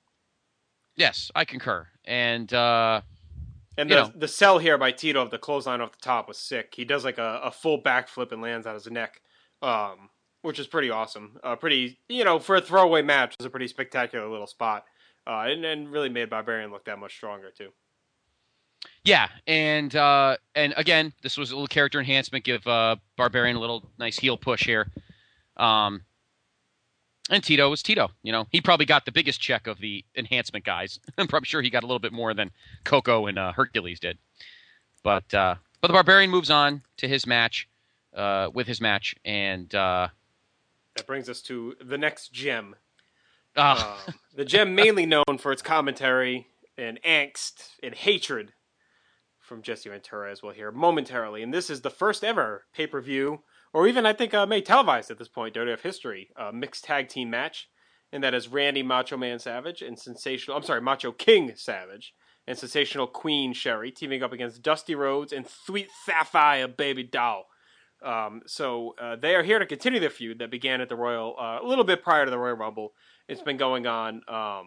Yes, I concur. And the sell here by Tito of the clothesline off the top was sick. He does like a full backflip and lands on his neck. Which is pretty awesome. Pretty, for a throwaway match, it was a pretty spectacular little spot. And really made Barbarian look that much stronger, too. Yeah, and again, this was a little character enhancement, give Barbarian a little nice heel push here. And Tito was Tito. He probably got the biggest check of the enhancement guys. I'm probably sure he got a little bit more than Coco and Hercules did. But the Barbarian moves on to his match, and... that brings us to the next gem. The gem mainly known for its commentary and angst and hatred from Jesse Ventura, as we'll hear momentarily. And this is the first ever pay-per-view, or even I think made televised at this point, WWF history, mixed tag team match. And that is Randy Macho Man Savage and Macho King Savage and Sensational Queen Sherry teaming up against Dusty Rhodes and Sweet Sapphire Baby Doll. So they are here to continue their feud that began at the Royal, a little bit prior to the Royal Rumble. It's been going on,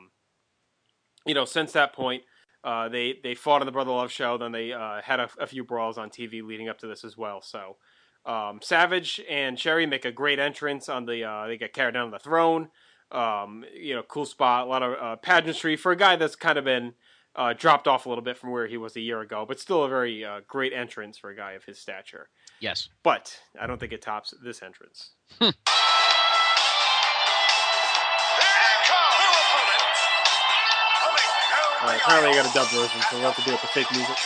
since that point. They fought on the Brother Love show. Then they had a few brawls on TV leading up to this as well. So Savage and Sherry make a great entrance on the. They get carried down on the throne. Cool spot. A lot of pageantry for a guy that's kind of been dropped off a little bit from where he was a year ago, but still a very great entrance for a guy of his stature. Yes. But I don't think it tops this entrance. Apparently you got a dub version, so we'll have to do it with the fake music.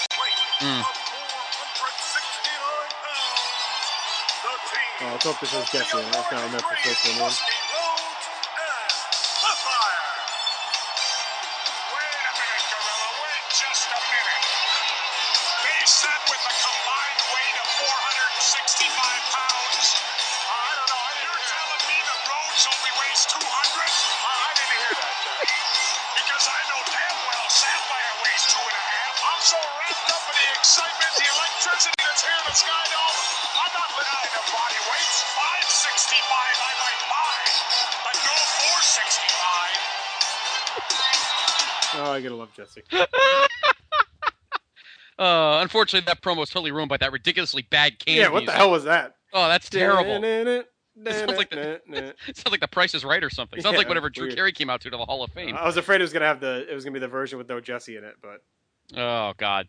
Let's hope this is Jesse. That's not enough for first one. Oh, I gotta love Jesse. Unfortunately, that promo was totally ruined by that ridiculously bad can. Yeah, what the hell was that? Oh, that's terrible. It sounds like The Price is Right or something. It sounds like whatever Drew Carey came out to the Hall of Fame. I was afraid it was gonna be the version with no Jesse in it, but. Oh God.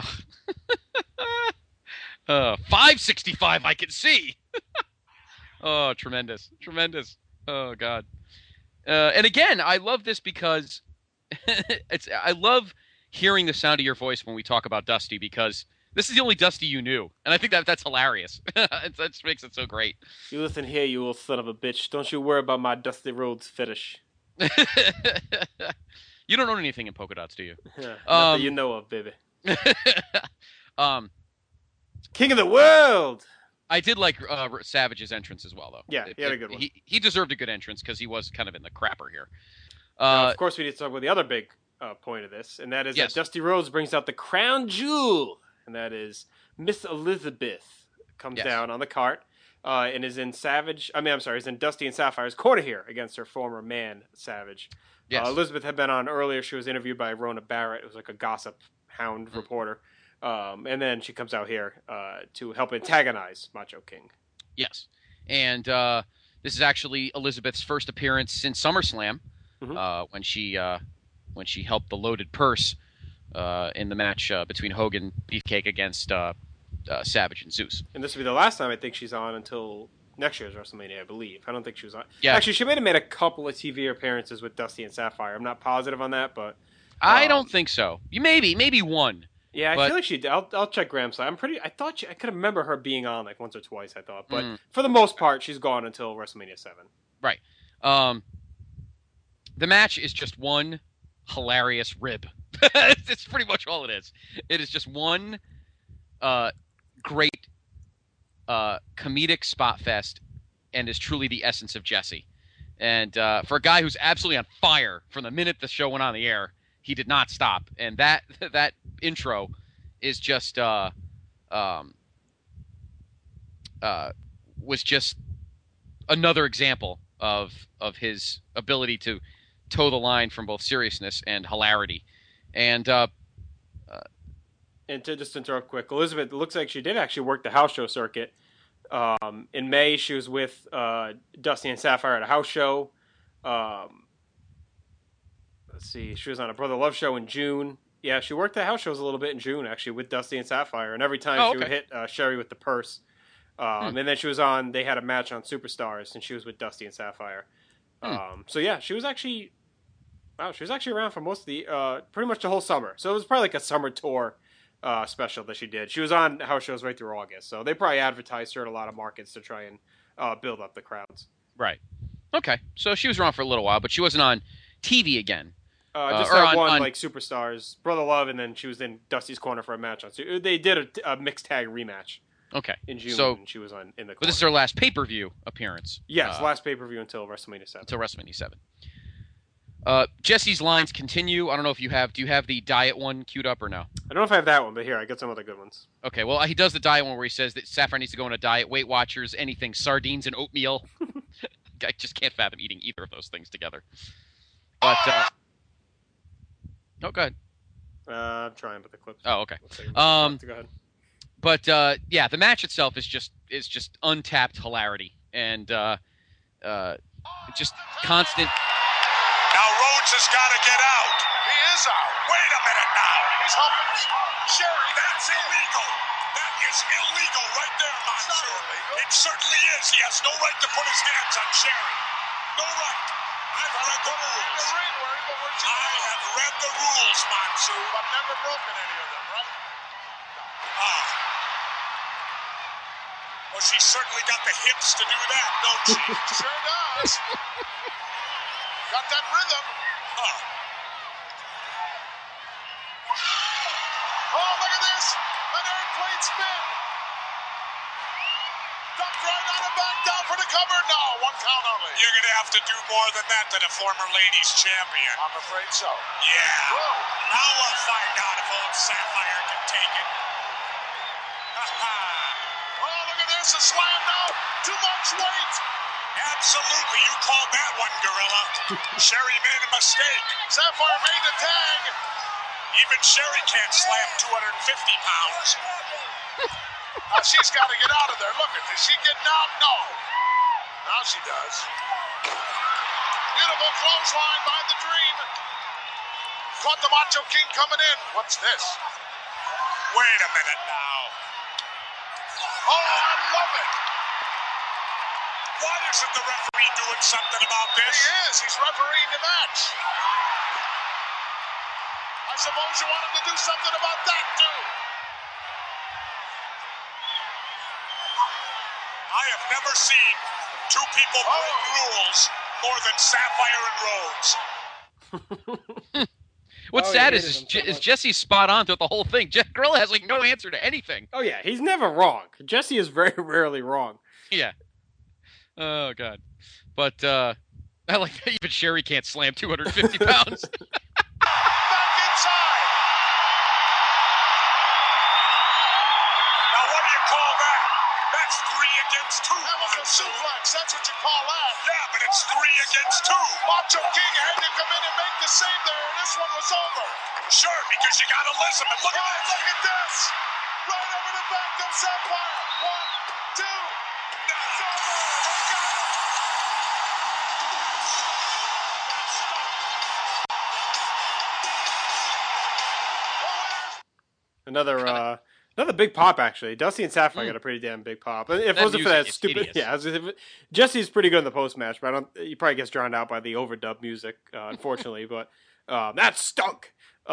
565, I can see. Oh, tremendous. Oh God. And again, I love this because I love hearing the sound of your voice when we talk about Dusty, because This is the only Dusty you knew, and I think that's hilarious. That just makes it so great. You listen here, you little son of a bitch. Don't you worry about my Dusty Rhodes fetish. You don't own anything in polka dots, do you? Not that you know of, baby. um, King of the world. I did like Savage's entrance as well, though. Yeah, he had a good one. He deserved a good entrance because he was kind of in the crapper here. Now, of course, we need to talk about the other big point of this, and that is that Dusty Rhodes brings out the crown jewel, and that is Miss Elizabeth comes down on the cart and is in is in Dusty and Sapphire's corner here against her former man, Savage. Yes. Elizabeth had been on earlier. She was interviewed by Rona Barrett. It was like a gossip hound reporter. And then she comes out here to help antagonize Macho King. Yes. And this is actually Elizabeth's first appearance since SummerSlam, when she helped the Loaded Purse in the match between Hogan Beefcake against Savage and Zeus. And this will be the last time I think she's on until next year's WrestleMania, I believe. I don't think she was on. Yeah. Actually, she may have made a couple of TV appearances with Dusty and Sapphire. I'm not positive on that, but I don't think so. Maybe one. Yeah, I feel like she did. I'll check Graham's side. I could remember her being on like once or twice, I thought. But for the most part, she's gone until WrestleMania 7. Right. The match is just one hilarious rib. It's pretty much all it is. It is just one great comedic spot fest and is truly the essence of Jesse. And for a guy who's absolutely on fire from the minute the show went on the air, he did not stop. And that intro is just was just another example of his ability to toe the line from both seriousness and hilarity. And to just interrupt quick, Elizabeth, it looks like she did actually work the house show circuit. In May, she was with Dusty and Sapphire at a house show. Let's see, she was on a Brother Love show in June. Yeah, she worked the house shows a little bit in June, actually, with Dusty and Sapphire. And every time she would hit Sherry with the purse. And then she was on, they had a match on Superstars, and she was with Dusty and Sapphire. So yeah, she was actually around for most of the, pretty much the whole summer. So it was probably like a summer tour special that she did. She was on house shows right through August. So they probably advertised her at a lot of markets to try and build up the crowds. Right. Okay. So she was around for a little while, but she wasn't on TV again. Just that one, like Superstars, Brother Love, and then she was in Dusty's corner for a match on. So they did a mixed tag rematch. Okay. In June, so and she was in the corner. But this is her last pay-per-view appearance. Yes, last pay-per-view until WrestleMania 7. Until WrestleMania 7. Jesse's lines continue. I don't know if you have. Do you have the diet one queued up or no? I don't know if I have that one, but here, I got some other good ones. Okay, well, he does the diet one where he says that Sapphire needs to go on a diet. Weight Watchers, anything, sardines and oatmeal. I just can't fathom eating either of those things together. But, oh, go ahead. I'm trying, but the clips. Oh, okay. Go ahead. But yeah, the match itself is just untapped hilarity and just constant. Now Rhodes has got to get out. He is out. Wait a minute now. He's helping Sherry. That's illegal. That is illegal right there, Mansu. It certainly is. He has no right to put his hands on Sherry. No right. I've read the rules. I have read the rules, Mansu. But never broken any of them, right? Well, she's certainly got the hips to do that, don't she? Sure does. Got that rhythm. Oh, look at this. An airplane spin. Ducked right on the back, down for the cover. No, one count only. You're going to have to do more than that to the former ladies champion. I'm afraid so. Yeah. Whoa. Now we'll find out if old Sapphire can take it. Oh, look at this. A slam now. Too much weight. Absolutely. You called that one, Gorilla. Sherry made a mistake. Sapphire made the tag. Even Sherry can't slam 250 pounds. Now she's got to get out of there. Look at this. Is she getting out? No. Now she does. Beautiful clothesline by the Dream. Caught the Macho King coming in. What's this? Wait a minute now. Oh, I love it. Why isn't the referee doing something about this? He is. He's refereeing the match. I suppose you wanted to do something about that, too. I have never seen two people break rules more than Sapphire and Rhodes. What's sad is Jesse's spot on throughout the whole thing. Jeff Gorilla has like no answer to anything. Oh yeah, he's never wrong. Jesse is very rarely wrong. Yeah. Oh god. But I like that even Sherry can't slam 250 pounds. Back inside. Now what do you call that? That's 3 against 2. That was a suplex. That's what you call that. Yeah, but it's 3 against 2. Macho King had to come in and make the save there. This one was over. Sure, because you got Elizabeth. Look at this. Look at this. Right over the back of Sapphire. 1, 2. It's over. They got it. Another big pop, actually. Dusty and Sapphire got a pretty damn big pop. If it wasn't for that stupid, Jesse's pretty good in the post match, but he probably gets drowned out by the overdub music, unfortunately. But that stunk.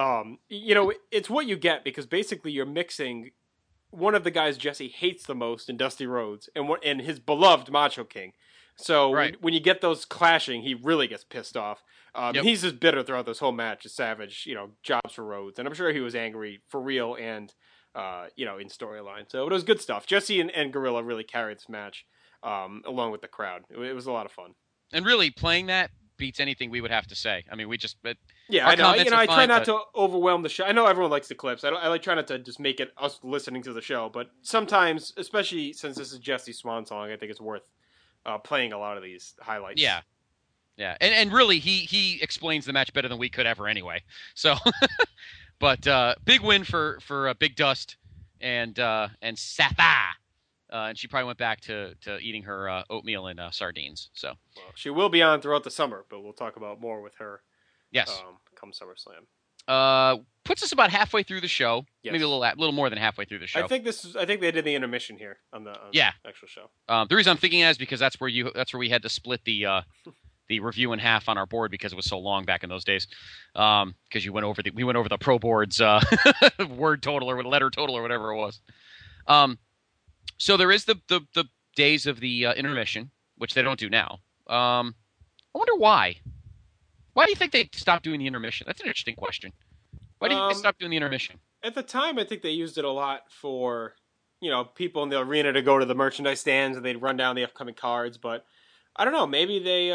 It's what you get because basically you're mixing one of the guys Jesse hates the most in Dusty Rhodes and his beloved Macho King. So when you get those clashing, he really gets pissed off. He's just bitter throughout this whole match. As Savage, jobs for Rhodes, and I'm sure he was angry for real and in storyline. So it was good stuff. Jesse and Gorilla really carried this match along with the crowd. It was a lot of fun. And really, playing that beats anything we would have to say. I mean, we just I know. I try not to overwhelm the show. I know everyone likes the clips. I like try not to just make it us listening to the show, but sometimes, especially since this is Jesse's swan song, I think it's worth playing a lot of these highlights. Yeah. And really, he explains the match better than we could ever anyway. So, but big win for Big Dust and Sapphire. And she probably went back to eating her oatmeal and sardines. So she will be on throughout the summer, but we'll talk about more with her. Yes, come SummerSlam. Puts us about halfway through the show, yes. Maybe a little more than halfway through the show. I think they did the intermission here on the actual show. The reason I'm thinking that is because that's where we had to split the review in half on our board because it was so long back in those days. Because we went over the Pro Board's word total or letter total or whatever it was. So there is the days of the intermission, which they don't do now. I wonder why. Why do you think they stopped doing the intermission? That's an interesting question. Why do you think they stopped doing the intermission? At the time, I think they used it a lot for, people in the arena to go to the merchandise stands and they'd run down the upcoming cards. But I don't know. Maybe they,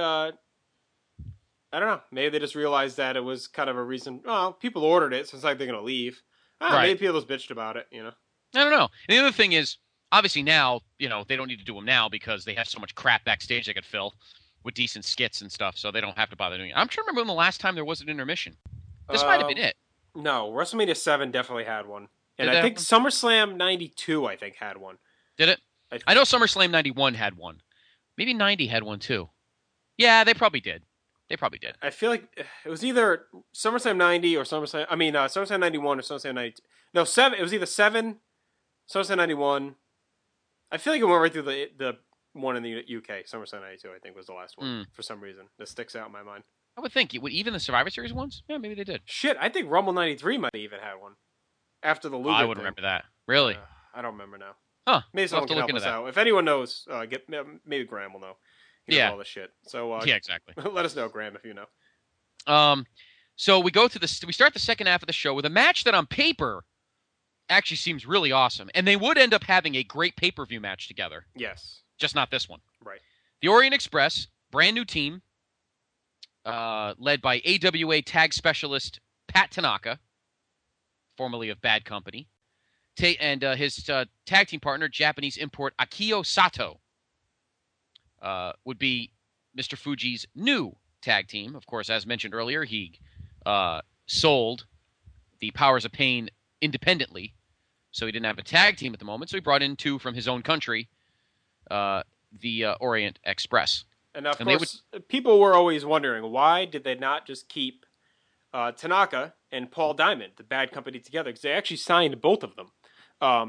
Maybe they just realized that it was kind of a reason. Well, people ordered it, so it's like they're going to leave. Maybe people just bitched about it, I don't know. And the other thing is, obviously now, they don't need to do them now because they have so much crap backstage they could fill with decent skits and stuff, so they don't have to bother doing it. I'm trying to remember when the last time there was an intermission. This might have been it. No, WrestleMania 7 definitely had one. And I think SummerSlam 92, had one. Did it? I know SummerSlam 91 had one. Maybe 90 had one too. Yeah, they probably did. I feel like it was either SummerSlam 90 or SummerSlam 91 or SummerSlam 92. No, 7. It was either 7, SummerSlam 91. I feel like it went right through the one in the UK. SummerSlam 92, I think, was the last one for some reason. That sticks out in my mind. I would think. Even the Survivor Series ones? Yeah, maybe they did. Shit, I think Rumble 93 might have even had one. After the Luger I wouldn't remember that. Really? I don't remember now. Huh. Maybe someone can help us out. If anyone knows, maybe Graham will know. He knows all this shit. So, yeah, exactly. Let us know, Graham, if you know. So we start the second half of the show with a match that on paper actually seems really awesome. And they would end up having a great pay-per-view match together. Yes. Just not this one. Right. The Orient Express, brand new team, led by AWA tag specialist Pat Tanaka, formerly of Bad Company, and his tag team partner, Japanese import Akio Sato, would be Mr. Fuji's new tag team. Of course, as mentioned earlier, he sold the Powers of Pain independently, so he didn't have a tag team at the moment, so he brought in 2 from his own country, the Orient Express. And of course, people were always wondering, why did they not just keep Tanaka and Paul Diamond, the Bad Company, together? Because they actually signed both of them. Paul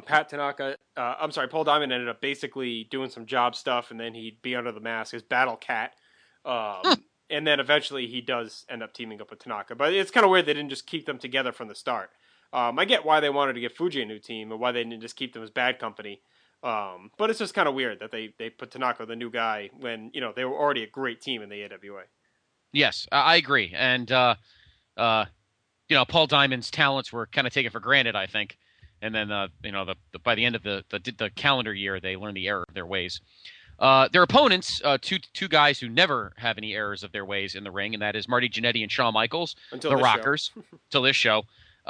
Diamond ended up basically doing some job stuff, and then he'd be under the mask as Battle Cat. And then eventually he does end up teaming up with Tanaka. But it's kind of weird they didn't just keep them together from the start. I get why they wanted to give Fuji a new team and why they didn't just keep them as Bad Company. But it's just kind of weird that they put Tanaka, the new guy, when they were already a great team in the AWA. Yes, I agree. And Paul Diamond's talents were kind of taken for granted, I think. And then by the end of the calendar year, they learned the error of their ways. Their opponents, two guys who never have any errors of their ways in the ring, and that is Marty Jannetty and Shawn Michaels, the Rockers, till this show.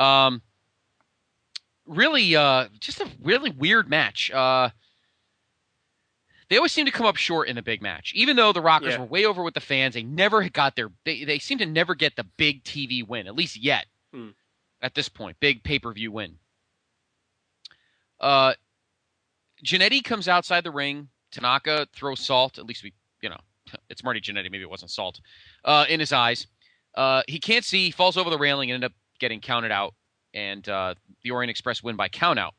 Really, just a really weird match. They always seem to come up short in the big match. Even though the Rockers were way over with the fans, they never got they seem to never get the big TV win, at least yet, at this point. Big pay-per-view win. Jannetty comes outside the ring. Tanaka throws salt. At least it's Marty Jannetty. Maybe it wasn't salt. In his eyes. He can't see. He falls over the railing and ended up getting counted out. And the Orient Express win by countout.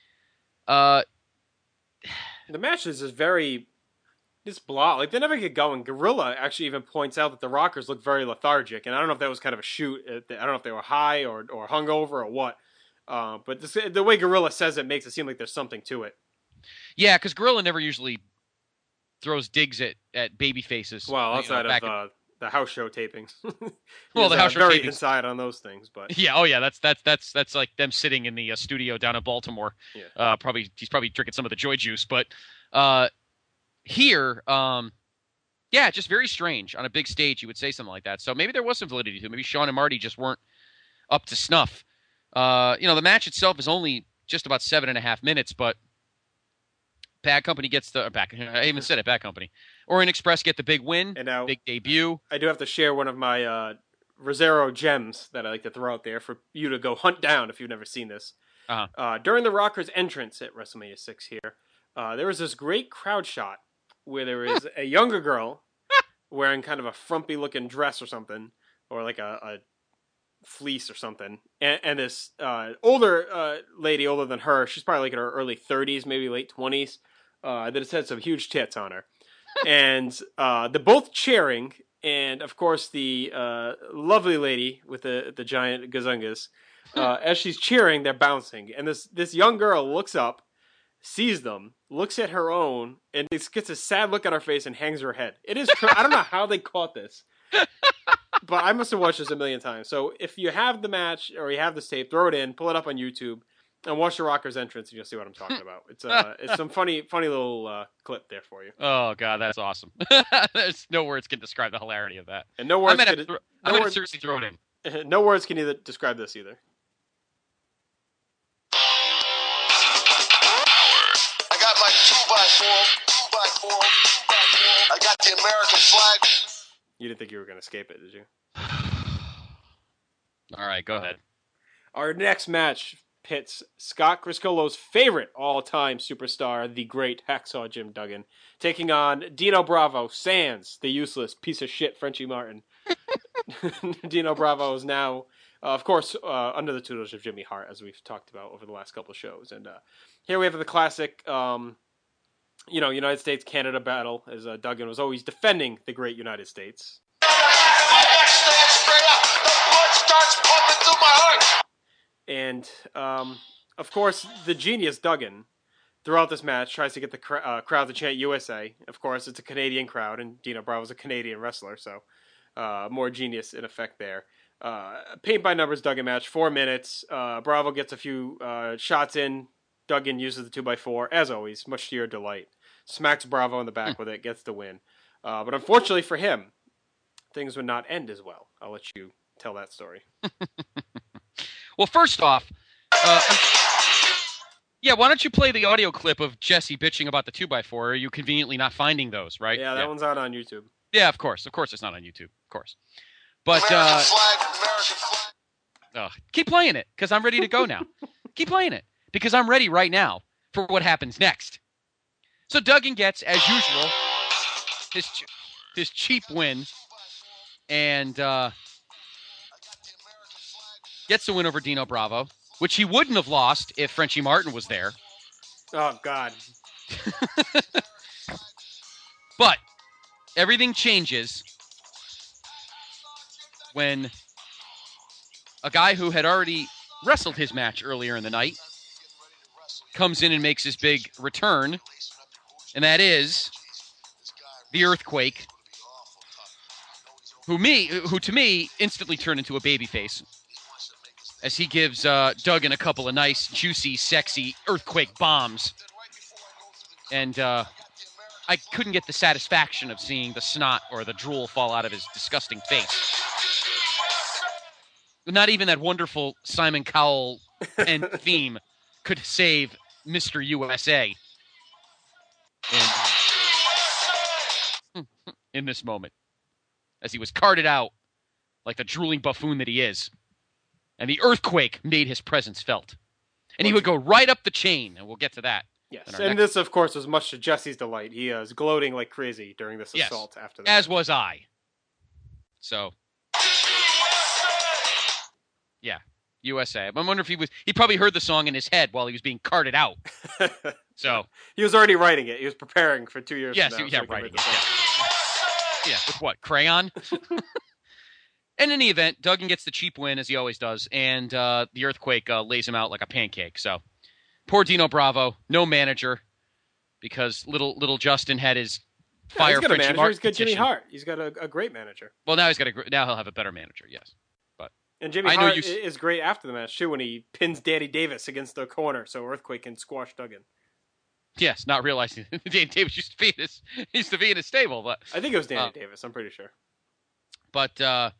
The match is just blah. Like, they never get going. Gorilla actually even points out that the Rockers look very lethargic, and I don't know if that was kind of a shoot. I don't know if they were high or hungover or what. But the way Gorilla says it makes it seem like there's something to it. Yeah, because Gorilla never usually throws digs at baby faces. Well, outside of the house show tapings. Well, the house show very tapings. Inside on those things, but yeah, that's like them sitting in the studio down in Baltimore. Yeah. He's probably drinking some of the Joy Juice, but here, just very strange. On a big stage, you would say something like that. So maybe there was some validity to it. Maybe Shawn and Marty just weren't up to snuff. The match itself is only just about 7.5 minutes, but Bad Company gets I even said it, Bad Company. Orient Express get the big win, and now, big debut. I do have to share one of my Rosero gems that I like to throw out there for you to go hunt down if you've never seen this. During the Rockers' entrance at WrestleMania 6 here, there was this great crowd shot where there was a younger girl wearing kind of a frumpy-looking dress or something, or like a fleece or something, and this older lady, older than her, she's probably like in her early 30s, maybe late 20s, that has had some huge tits on her. And they're both cheering, and of course the lovely lady with the giant gazungas, as she's cheering, they're bouncing, and this young girl looks up, sees them, looks at her own, and gets a sad look on her face and hangs her head. It is I don't know how they caught this, but I must have watched this a million times. So if you have the match or you have this tape, throw it in, pull it up on YouTube, and watch the Rockers' entrance, and you'll see what I'm talking about. It's some funny little clip there for you. Oh God, that's awesome! There's no words can describe the hilarity of that. And no words. I'm gonna seriously throw it in. No words can either describe this either. I got my 2x4. I got the American flag. You didn't think you were going to escape it, did you? All right, go ahead. Our next match pits Scott Criscuolo's favorite all-time superstar, the great Hacksaw Jim Duggan, taking on Dino Bravo, sans the useless piece of shit Frenchie Martin. Dino Bravo is now, of course, under the tutelage of Jimmy Hart, as we've talked about over the last couple of shows. And here we have the classic, United States-Canada battle, as Duggan was always defending the great United States. And, of course, the genius Duggan, throughout this match, tries to get the crowd to chant USA. Of course, it's a Canadian crowd, and Dino Bravo's a Canadian wrestler, so more genius in effect there. Paint-by-numbers Duggan match, 4 minutes. Bravo gets a few shots in. Duggan uses the 2x4, as always, much to your delight. Smacks Bravo in the back with it, gets the win. But unfortunately for him, things would not end as well. I'll let you tell that story. Well, first off, why don't you play the audio clip of Jesse bitching about the 2x4? Are you conveniently not finding those, right? Yeah, that one's out on YouTube. Yeah, of course. Of course it's not on YouTube. Of course. But American flag. Keep playing it, because I'm ready to go now. Keep playing it, because I'm ready right now for what happens next. So Duggan gets, as usual, his cheap win, and gets the win over Dino Bravo, which he wouldn't have lost if Frenchie Martin was there. Oh, God. But everything changes when a guy who had already wrestled his match earlier in the night comes in and makes his big return, and that is the Earthquake, who to me instantly turned into a babyface, as he gives Duggan a couple of nice, juicy, sexy Earthquake bombs. And I couldn't get the satisfaction of seeing the snot or the drool fall out of his disgusting face. Not even that wonderful Simon Cowell pen theme could save Mr. USA in this moment, as he was carted out like the drooling buffoon that he is. And the Earthquake made his presence felt. And he would go right up the chain, and we'll get to that. Yes, and this, of course, was much to Jesse's delight. He was gloating like crazy during this assault after that. As was I. So, yeah, USA. I wonder if he probably heard the song in his head while he was being carted out. So he was already writing it. He was preparing for 2 years. Yes, from now, writing it. Yeah, with what? Crayon? And in the event, Duggan gets the cheap win, as he always does, and the Earthquake lays him out like a pancake. So, poor Dino Bravo, no manager, because little Justin had his fire. He's got a manager. He's got Jimmy Hart. He's got a great manager. Well, now he'll have a better manager. Yes, but and Jimmy Hart is great after the match too, when he pins Danny Davis against the corner, so Earthquake can squash Duggan. Yes, not realizing Danny Davis used to be in his stable, but I think it was Danny Davis. I'm pretty sure. But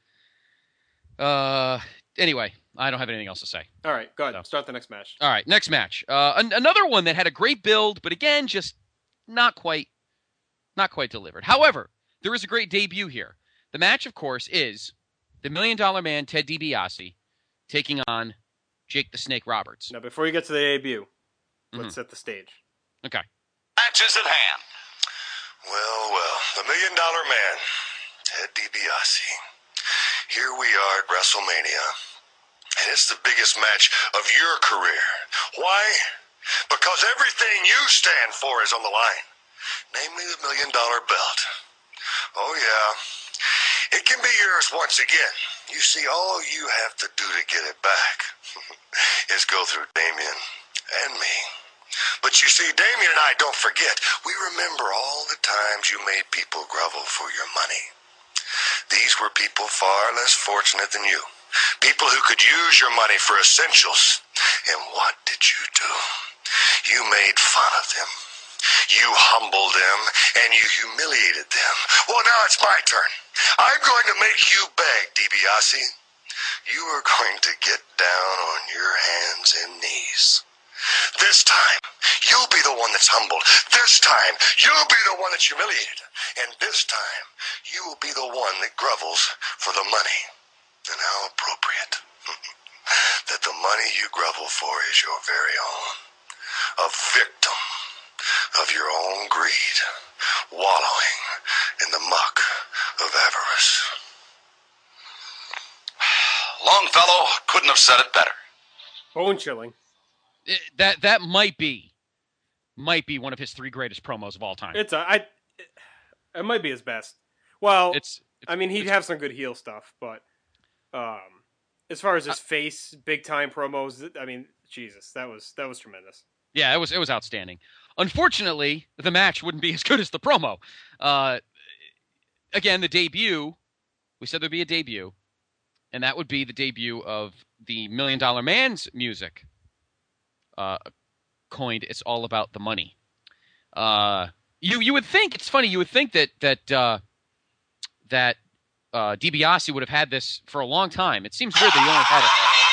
anyway, I don't have anything else to say. All right, go ahead. So, start the next match. All right, next match. Another one that had a great build, but again, just not quite delivered. However, there is a great debut here. The match, of course, is the $1 Million Man, Ted DiBiase, taking on Jake the Snake Roberts. Now, before you get to the debut, let's set the stage. Okay. Match is at hand. Well, the $1 Million Man, Ted DiBiase. Here we are at WrestleMania, and it's the biggest match of your career. Why? Because everything you stand for is on the line, namely the $1 Million Belt. Oh, yeah. It can be yours once again. You see, all you have to do to get it back is go through Damien and me. But you see, Damien and I don't forget. We remember all the times you made people grovel for your money. These were people far less fortunate than you. People who could use your money for essentials. And what did you do? You made fun of them. You humbled them, and you humiliated them. Well, now it's my turn. I'm going to make you beg, DiBiase. You are going to get down on your hands and knees. This time, you'll be the one that's humbled. This time, you'll be the one that's humiliated. And this time, you will be the one that grovels for the money. And how appropriate that the money you grovel for is your very own. A victim of your own greed, wallowing in the muck of avarice. Longfellow couldn't have said it better. Bone chilling. That might be one of his 3 greatest promos of all time. It might be his best. Well, he'd have some good heel stuff, but as far as his face, big time promos, Jesus, that was tremendous. Yeah, it was outstanding. Unfortunately, the match wouldn't be as good as the promo. Again, the debut, we said there'd be a debut, and that would be the debut of the $1 Million Man's music. Coined, it's all about the money. You would think, it's funny, you would think that DiBiase would have had this for a long time. It seems weird that he only had it.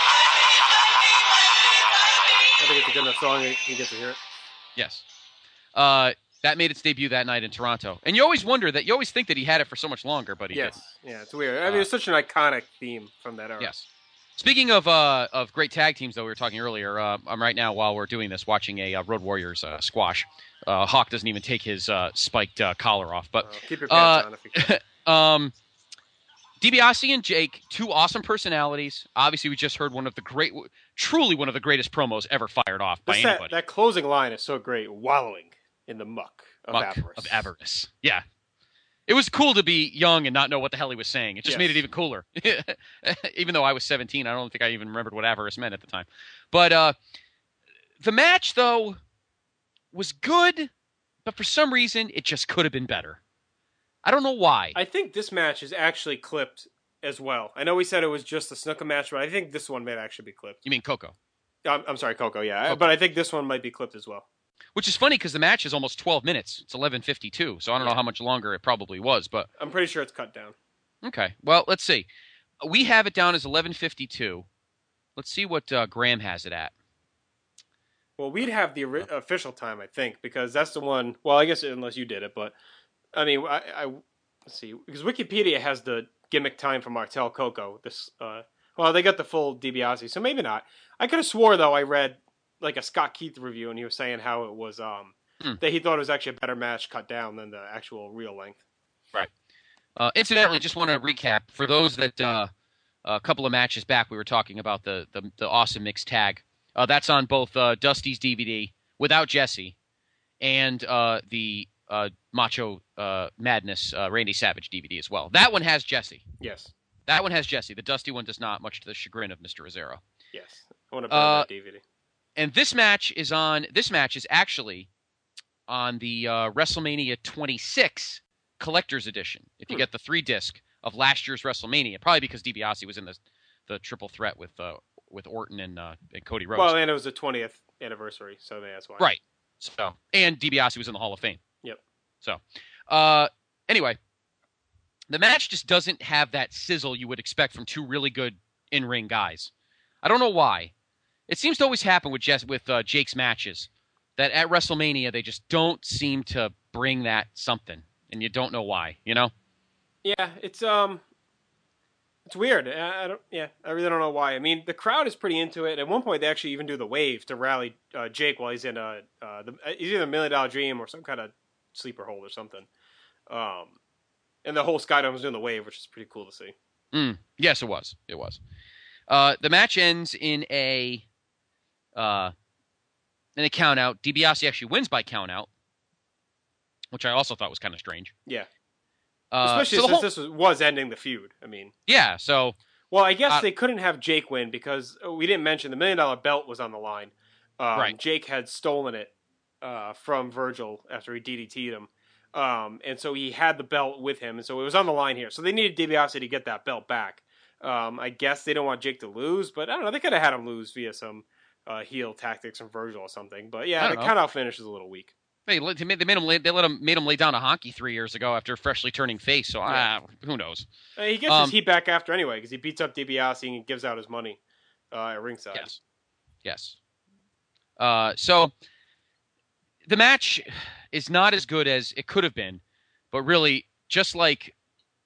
I think it's a good enough song you get to hear it. Yes. That made its debut that night in Toronto. And you always think that he had it for so much longer, but he didn't. Yeah, it's weird. It's such an iconic theme from that era. Yes. Speaking of great tag teams, though, we were talking earlier, I'm right now, while we're doing this, watching a Road Warriors squash. Hawk doesn't even take his spiked collar off. But keep your pants on if you can. DiBiase and Jake, 2 awesome personalities. Obviously, we just heard truly one of the greatest promos ever fired off by anybody. That closing line is so great, wallowing in the muck of avarice. Yeah. It was cool to be young and not know what the hell he was saying. It just made it even cooler. Even though I was 17, I don't think I even remembered what avarice meant at the time. But The match, though, was good, but for some reason, it just could have been better. I don't know why. I think this match is actually clipped as well. I know we said it was just a Snuka match, but I think this one might actually be clipped. You mean Coco? I'm sorry, Coco, yeah. Coco. But I think this one might be clipped as well. Which is funny because the match is almost 12 minutes. It's 11:52, so I don't know how much longer it probably was, but I'm pretty sure it's cut down. Okay. Well, let's see. We have it down as 11:52. Let's see what Graham has it at. Well, we'd have the official time, I think, because that's the one. Well, I guess unless you did it, but I mean, let's see, because Wikipedia has the gimmick time for Martel Coco. This, well, they got the full DiBiase, so maybe not. I could have swore though I read like a Scott Keith review, and he was saying how it was that he thought it was actually a better match cut down than the actual real length. Right. Incidentally, just want to recap for those that a couple of matches back we were talking about the awesome mixed tag. That's on both Dusty's DVD without Jesse and the Macho Madness Randy Savage DVD as well. That one has Jesse. Yes. That one has Jesse. The Dusty one does not, much to the chagrin of Mr. Rosero. Yes. I want to burn that DVD. And this match is actually on the WrestleMania 26 Collector's Edition. If you get the 3-disc of last year's WrestleMania, probably because DiBiase was in the triple threat with Orton and Cody Rhodes. Well, and it was the 20th anniversary, so that's why. Right. So, and DiBiase was in the Hall of Fame. Yep. So, anyway, the match just doesn't have that sizzle you would expect from two really good in-ring guys. I don't know why. It seems to always happen with Jake's matches that at WrestleMania they just don't seem to bring that something, and you don't know why. You know? Yeah, it's weird. I really don't know why. I mean, the crowd is pretty into it. At one point, they actually even do the wave to rally Jake while he's in he's either a $1 Million Dream or some kind of sleeper hold or something. And the whole Skydome was doing the wave, which is pretty cool to see. Yes, it was. It was. The match ends in a count out. DiBiase actually wins by count out, which I also thought was kind of strange. Yeah. Especially since this was ending the feud. I mean. Yeah, so. Well, I guess they couldn't have Jake win because we didn't mention the $1 Million belt was on the line. Right. Jake had stolen it from Virgil after he DDT'd him. And so he had the belt with him, and so it was on the line here. So they needed DiBiase to get that belt back. I guess they don't want Jake to lose, but I don't know. They could have had him lose via some heel tactics from Virgil or something. But yeah, the count out finish is a little weak. They made him lay down a honky 3 years ago after freshly turning face. So who knows? He gets his heat back after anyway because he beats up DiBiase and gives out his money at ringside. Yes. So the match is not as good as it could have been, but really just like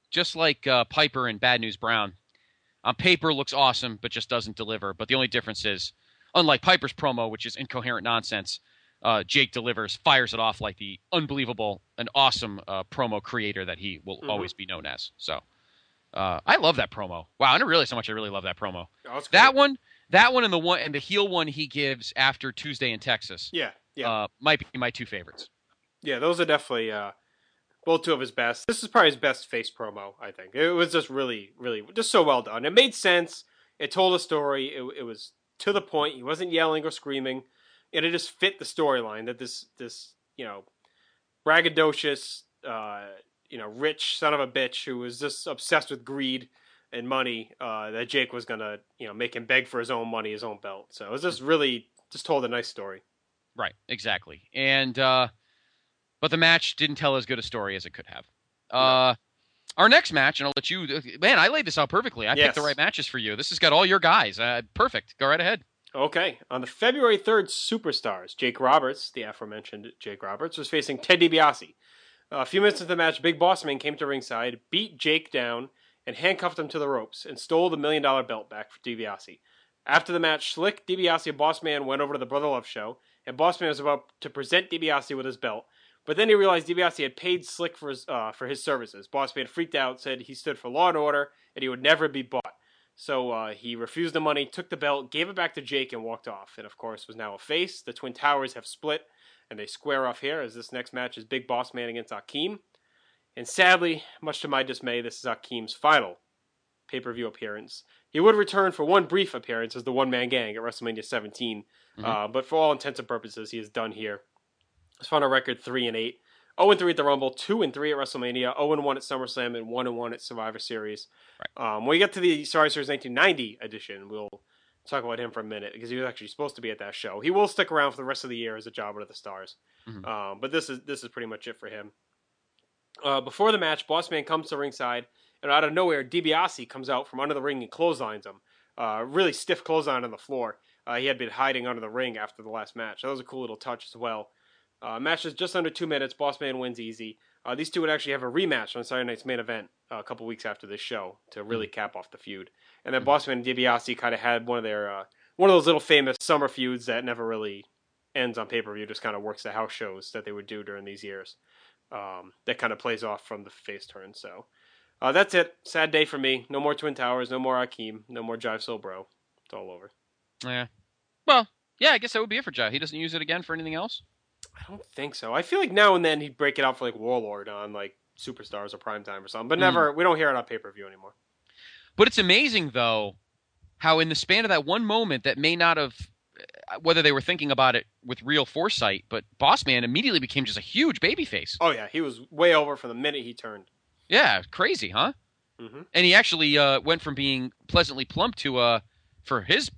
Piper and Bad News Brown, on paper looks awesome, but just doesn't deliver. But the only difference is, unlike Piper's promo, which is incoherent nonsense, Jake delivers, fires it off like the unbelievable and awesome promo creator that he will always be known as. So I love that promo. Wow, I didn't realize how much I really love that promo. Oh, that one, and the heel one he gives after Tuesday in Texas. Yeah. Might be my two favorites. Yeah, those are definitely both two of his best. This is probably his best face promo, I think. It was just really, really, just so well done. It made sense. It told a story. It was to the point. He wasn't yelling or screaming. And it just fit the storyline that this braggadocious, rich son of a bitch who was just obsessed with greed and money, that Jake was going to, make him beg for his own money, his own belt. So it was just told a nice story. Right, exactly. And, but the match didn't tell as good a story as it could have. No. Our next match, and I'll let you, man, I laid this out perfectly. I picked the right matches for you. This has got all your guys. Perfect. Go right ahead. Okay. On the February 3rd Superstars, Jake Roberts, the aforementioned Jake Roberts, was facing Ted DiBiase. A few minutes into the match, Big Boss Man came to ringside, beat Jake down, and handcuffed him to the ropes, and stole the $1 Million belt back for DiBiase. After the match, Slick, DiBiase, and Boss Man went over to the Brother Love show, and Boss Man was about to present DiBiase with his belt, but then he realized DiBiase had paid Slick for his services. Boss Man freaked out, said he stood for law and order, and he would never be bought. So he refused the money, took the belt, gave it back to Jake, and walked off. And of course, was now a face. The Twin Towers have split, and they square off here as this next match is Big Boss Man against Akeem. And sadly, much to my dismay, this is Akeem's final pay-per-view appearance. He would return for one brief appearance as the one-man gang at WrestleMania 17, but for all intents and purposes, he is done here. He's found a record 3-8, 0-3 at the Rumble, 2-3 at WrestleMania, 0-1 at SummerSlam, and 1-1 at Survivor Series. Right. When we get to the Survivor Series 1990 edition, we'll talk about him for a minute because he was actually supposed to be at that show. He will stick around for the rest of the year as a jobber to the Stars, but this is pretty much it for him. Before the match, Boss Man comes to ringside, and out of nowhere, DiBiase comes out from under the ring and clotheslines him. Really stiff clothesline on the floor. He had been hiding under the ring after the last match. That was a cool little touch as well. Match is just under 2 minutes. Boss Man wins easy. These two would actually have a rematch on Saturday Night's Main Event a couple weeks after this show to really cap off the feud. And then Boss Man and DiBiase kind of had one of those little famous summer feuds that never really ends on pay-per-view, just kind of works the house shows that they would do during these years. That kind of plays off from the face turn. So that's it. Sad day for me. No more Twin Towers. No more Akeem. No more Jive Soul Bro. It's all over. Yeah. Well, yeah, I guess that would be it for Jive. He doesn't use it again for anything else? I don't think so. I feel like now and then he'd break it out for like Warlord on like Superstars or Primetime or something, but never. We don't hear it on pay-per-view anymore. But it's amazing, though, how in the span of that one moment that may not have, whether they were thinking about it with real foresight, but Boss Man immediately became just a huge babyface. Oh, yeah. He was way over from the minute he turned. Yeah, crazy, huh? Mm-hmm. And he actually went from being pleasantly plump to, for his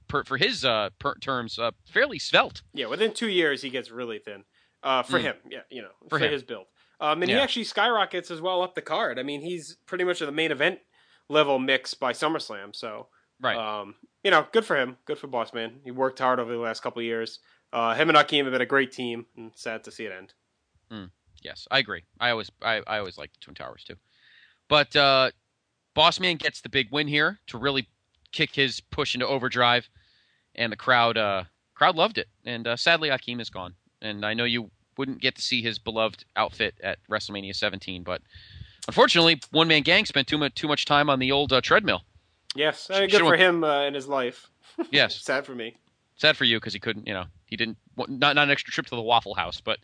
terms, fairly svelte. Yeah, within 2 years, he gets really thin. For him, yeah, for his build. And he actually skyrockets as well up the card. I mean, he's pretty much in the main event level mix by SummerSlam. So, right. Good for him. Good for Boss Man. He worked hard over the last couple of years. Him and Akeem have been a great team, and sad to see it end. Yes, I agree. I always liked the Twin Towers too. But Boss Man gets the big win here to really kick his push into overdrive, and the crowd loved it. And sadly, Akeem is gone. And I know you wouldn't get to see his beloved outfit at WrestleMania 17, but unfortunately, One Man Gang spent too much time on the old treadmill. Yes, good for him in his life. Yes, sad for me. Sad for you because he couldn't. He didn't. Not an extra trip to the Waffle House, but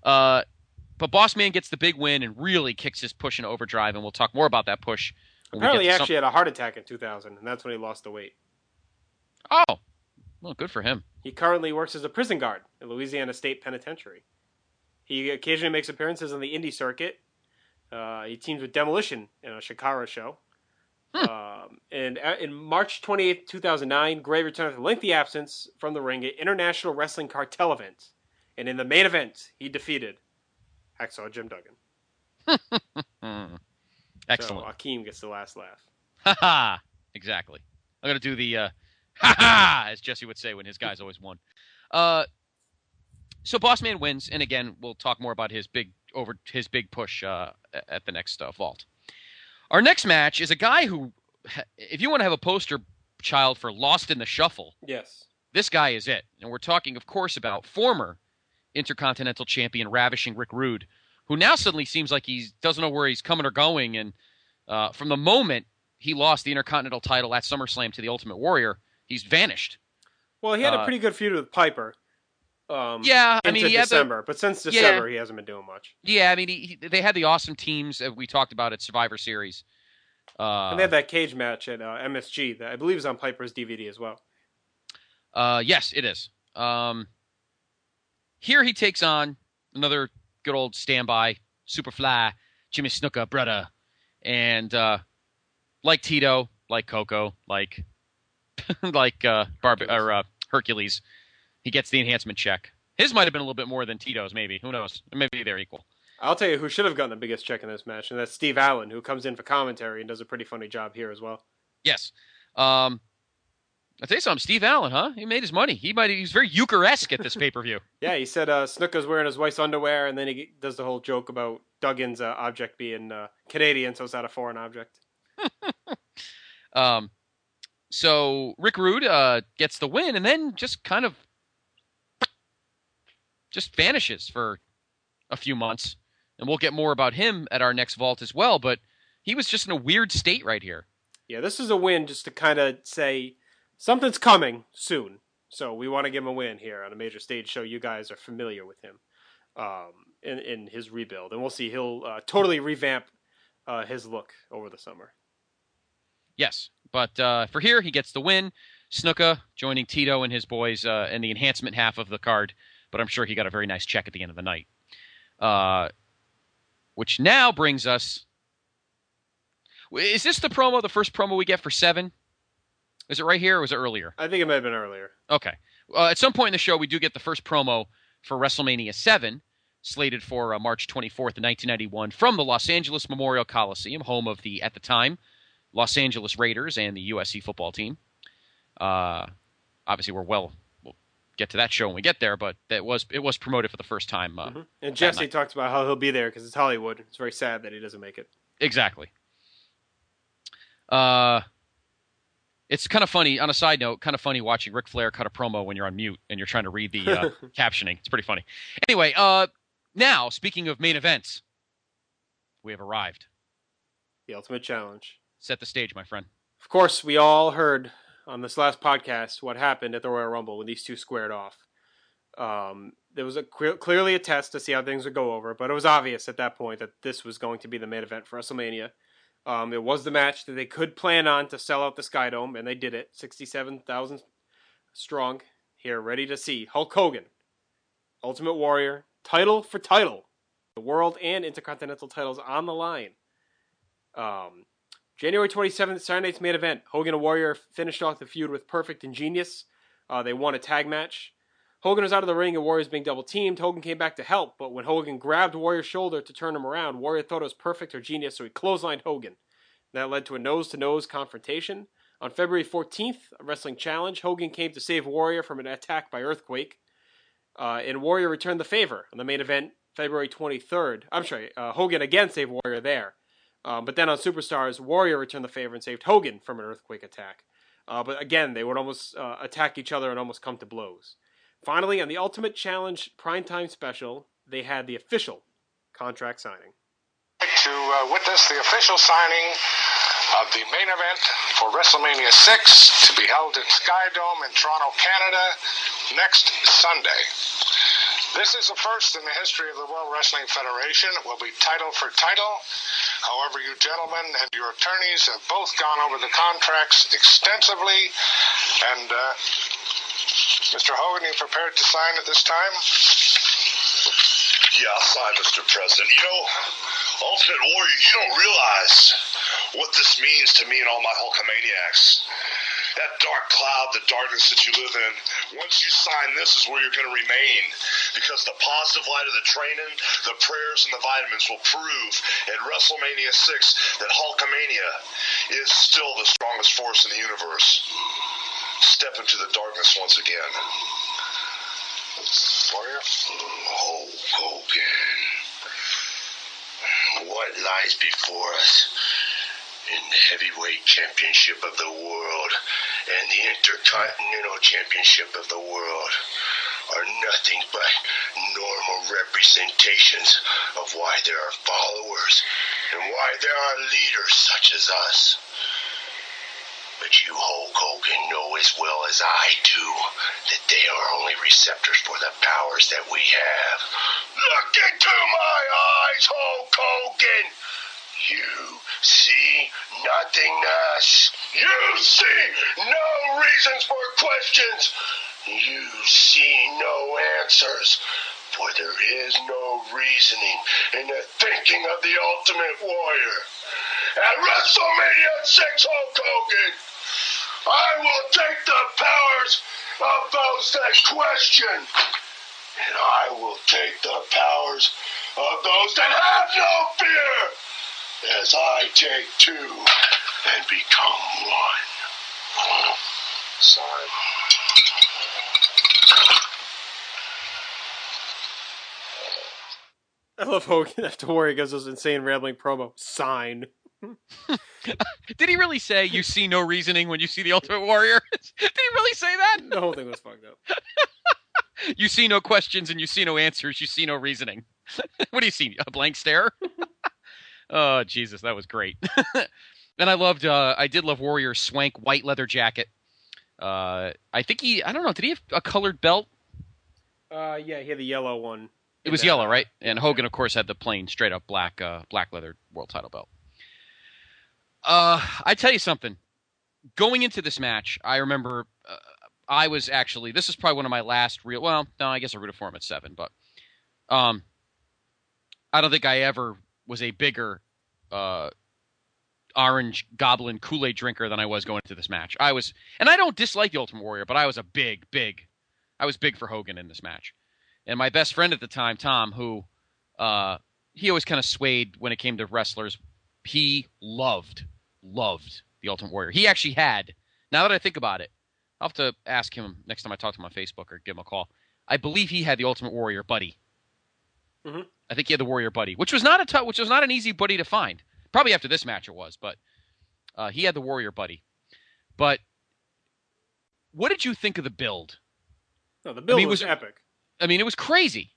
Boss Man gets the big win and really kicks his push into overdrive, and we'll talk more about that push. Apparently, he actually had a heart attack in 2000, and that's when he lost the weight. Oh, well, good for him. He currently works as a prison guard at Louisiana State Penitentiary. He occasionally makes appearances on the indie circuit. He teams with Demolition in a Shakara show. And in March 28th, 2009, Gray returned with a lengthy absence from the ring at International Wrestling Cartel event. And in the main event, he defeated Hacksaw Jim Duggan. Excellent. So Akeem gets the last laugh. Ha-ha! Exactly. I'm going to do the ha-ha, as Jesse would say when his guys always won. So Boss Man wins, and again, we'll talk more about his big push at the next vault. Our next match is a guy who, if you want to have a poster child for Lost in the Shuffle, yes, this guy is it. And we're talking, of course, about former Intercontinental Champion Ravishing Rick Rude, who now suddenly seems like he doesn't know where he's coming or going. And from the moment he lost the Intercontinental title at SummerSlam to the Ultimate Warrior, he's vanished. Well, he had a pretty good feud with Piper. Into December, but since December, he hasn't been doing much. Yeah, I mean, they had the awesome teams that we talked about at Survivor Series. And they had that cage match at MSG that I believe is on Piper's DVD as well. Yes, it is. Here he takes on another good old standby, Superfly, Jimmy Snuka, brother. And like Tito, like Coco, like Hercules, he gets the enhancement check. His might have been a little bit more than Tito's, maybe. Who knows? Maybe they're equal. I'll tell you who should have gotten the biggest check in this match, and that's Steve Allen, who comes in for commentary and does a pretty funny job here as well. Yes. I'll tell you something, Steve Allen, huh? He made his money. He's very Euchre-esque at this pay-per-view. Yeah, he said Snuka's wearing his wife's underwear, and then he does the whole joke about Duggan's object being Canadian, so it's not a foreign object. So Rick Rude gets the win, and then just kind of vanishes for a few months. And we'll get more about him at our next vault as well, but he was just in a weird state right here. Yeah, this is a win just to kind of say something's coming soon. So we want to give him a win here on a major stage show. You guys are familiar with him in his rebuild. And we'll see. He'll totally revamp his look over the summer. Yes. But for here, he gets the win. Snuka joining Tito and his boys in the enhancement half of the card. But I'm sure he got a very nice check at the end of the night. Which now brings us... Is this the first promo we get for 7? Is it right here or was it earlier? I think it might have been earlier. Okay. At some point in the show, we do get the first promo for WrestleMania 7, slated for March 24th, 1991, from the Los Angeles Memorial Coliseum, home of the, at the time, Los Angeles Raiders and the USC football team. Obviously, we'll get to that show when we get there, but it was promoted for the first time. And Jesse talks about how he'll be there because it's Hollywood. It's very sad that he doesn't make it. Exactly. It's kind of funny, on a side note, kind of funny watching Ric Flair cut a promo when you're on mute and you're trying to read the captioning. It's pretty funny. Anyway, now, speaking of main events, we have arrived. The Ultimate Challenge. Set the stage, my friend. Of course, we all heard on this last podcast what happened at the Royal Rumble when these two squared off. There was clearly a test to see how things would go over, but it was obvious at that point that this was going to be the main event for WrestleMania. It was the match that they could plan on to sell out the Sky Dome, and they did it. 67,000 strong here, ready to see Hulk Hogan, Ultimate Warrior, title for title. The World and Intercontinental titles on the line. January 27th, Saturday night's main event. Hogan and Warrior finished off the feud with Perfect and Genius. They won a tag match. Hogan was out of the ring and Warrior's being double teamed. Hogan came back to help, but when Hogan grabbed Warrior's shoulder to turn him around, Warrior thought it was Perfect or Genius, so he clotheslined Hogan. That led to a nose-to-nose confrontation. On February 14th, a wrestling challenge, Hogan came to save Warrior from an attack by Earthquake. And Warrior returned the favor on the main event, February 23rd. I'm sorry, Hogan again saved Warrior there. But then on Superstars, Warrior returned the favor and saved Hogan from an Earthquake attack. But again, they would almost attack each other and almost come to blows. Finally, on the Ultimate Challenge Primetime Special, they had the official contract signing. To witness the official signing of the main event for WrestleMania 6 to be held in Sky Dome in Toronto, Canada, next Sunday. This is a first in the history of the World Wrestling Federation. It will be title for title. However, you gentlemen and your attorneys have both gone over the contracts extensively, and Mr. Hogan, you prepared to sign at this time? Yeah, I'll sign, Mr. President. You know, Ultimate Warrior, you don't realize what this means to me and all my Hulkamaniacs. That dark cloud, the darkness that you live in, once you sign this is where you're going to remain. Because the positive light of the training, the prayers, and the vitamins will prove at WrestleMania 6 that Hulkamania is still the strongest force in the universe. Step into the darkness once again. Warrior? Hulk Hogan. What lies before us in the heavyweight championship of the world and the intercontinental championship of the world are nothing but normal representations of why there are followers and why there are leaders such as us. But you, Hulk Hogan, know as well as I do that they are only receptors for the powers that we have. Look into my eyes, Hulk Hogan! You see nothingness. You see no reasons for questions. You see no answers. For there is no reasoning in the thinking of the Ultimate Warrior. At WrestleMania 6, Hulk Hogan, I will take the powers of those that question, and I will take the powers of those that have no fear, as I take two and become one. Sorry. I love Hogan after Warrior gives us insane rambling promo. Sign. Did he really say you see no reasoning when you see the Ultimate Warrior? Did he really say that? The whole thing was fucked up. You see no questions and you see no answers. You see no reasoning. What do you see? A blank stare? Oh, Jesus, that was great. And I did love Warrior's swank white leather jacket. I don't know, did he have a colored belt? Yeah, he had the yellow one. It was yellow, right? And Hogan, of course, had the plain, straight up black leather world title belt. I tell you something. going into this match, I remember I was actually, this is probably one of my last real, well, no, I guess I rooted for him at 7, but I don't think I ever was a bigger orange goblin Kool-Aid drinker than I was going into this match. I was, and I don't dislike the Ultimate Warrior, but I was big for Hogan in this match. And my best friend at the time, Tom, who he always kind of swayed when it came to wrestlers, he loved the Ultimate Warrior. He actually had, now that I think about it, I'll have to ask him next time I talk to him on Facebook or give him a call. I believe he had the Ultimate Warrior buddy. Mm-hmm. I think he had the Warrior buddy, which was not an easy buddy to find. Probably after this match it was, but he had the Warrior buddy. But what did you think of the build? No, the build was epic. I mean, it was crazy.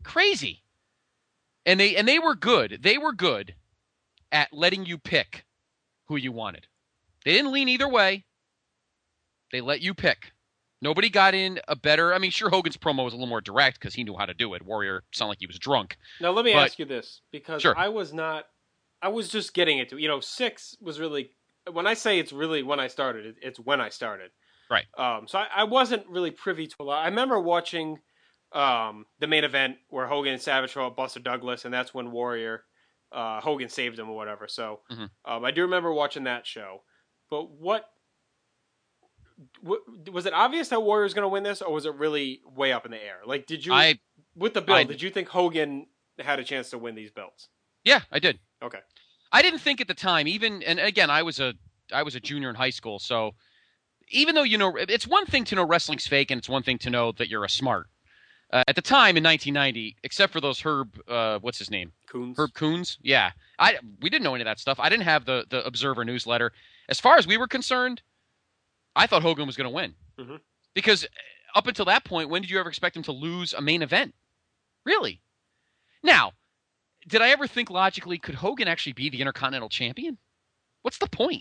And they were good. They were good at letting you pick who you wanted. They didn't lean either way. They let you pick. Nobody got in a better... I mean, sure, Hogan's promo was a little more direct because he knew how to do it. Warrior sounded like he was drunk. Now, let me ask you this, because sure. I was just getting into it. 6 was really... When I say it's really when I started, it's when I started. Right. So I wasn't really privy to a lot. I remember watching the main event where Hogan and Savage fought Buster Douglas, and that's when Hogan saved him or whatever. So I do remember watching that show. But what was it obvious that Warrior was going to win this, or was it really way up in the air? Like, did you with the build? Did you think Hogan had a chance to win these belts? Yeah, I did. Okay. I didn't think at the time, and again, I was a junior in high school, so even though it's one thing to know wrestling's fake, and it's one thing to know that you're a smart. At the time in 1990, except for those Herb, what's his name? Coons. Herb Coons. Yeah, we didn't know any of that stuff. I didn't have the Observer newsletter. As far as we were concerned, I thought Hogan was going to win. Mm-hmm. Because up until that point, when did you ever expect him to lose a main event? Really? Now, did I ever think logically, could Hogan actually be the Intercontinental Champion? What's the point?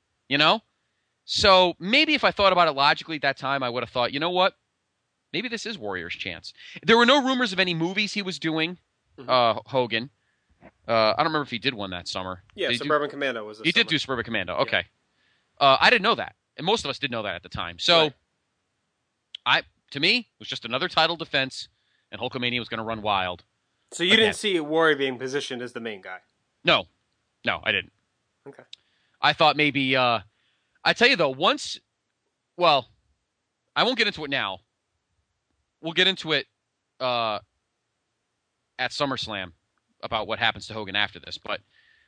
So maybe if I thought about it logically at that time, I would have thought, you know what? Maybe this is Warrior's chance. There were no rumors of any movies he was doing, Hogan. I don't remember if he did one that summer. Yeah, Suburban Commando was. He did do Suburban Commando. Okay. Yeah. I didn't know that. And most of us didn't know that at the time. So, to me, it was just another title defense, and Hulkamania was going to run wild. So you didn't see Warrior being positioned as the main guy? No, I didn't. Okay. I thought maybe, I tell you though, I won't get into it now. We'll get into it at SummerSlam about what happens to Hogan after this. But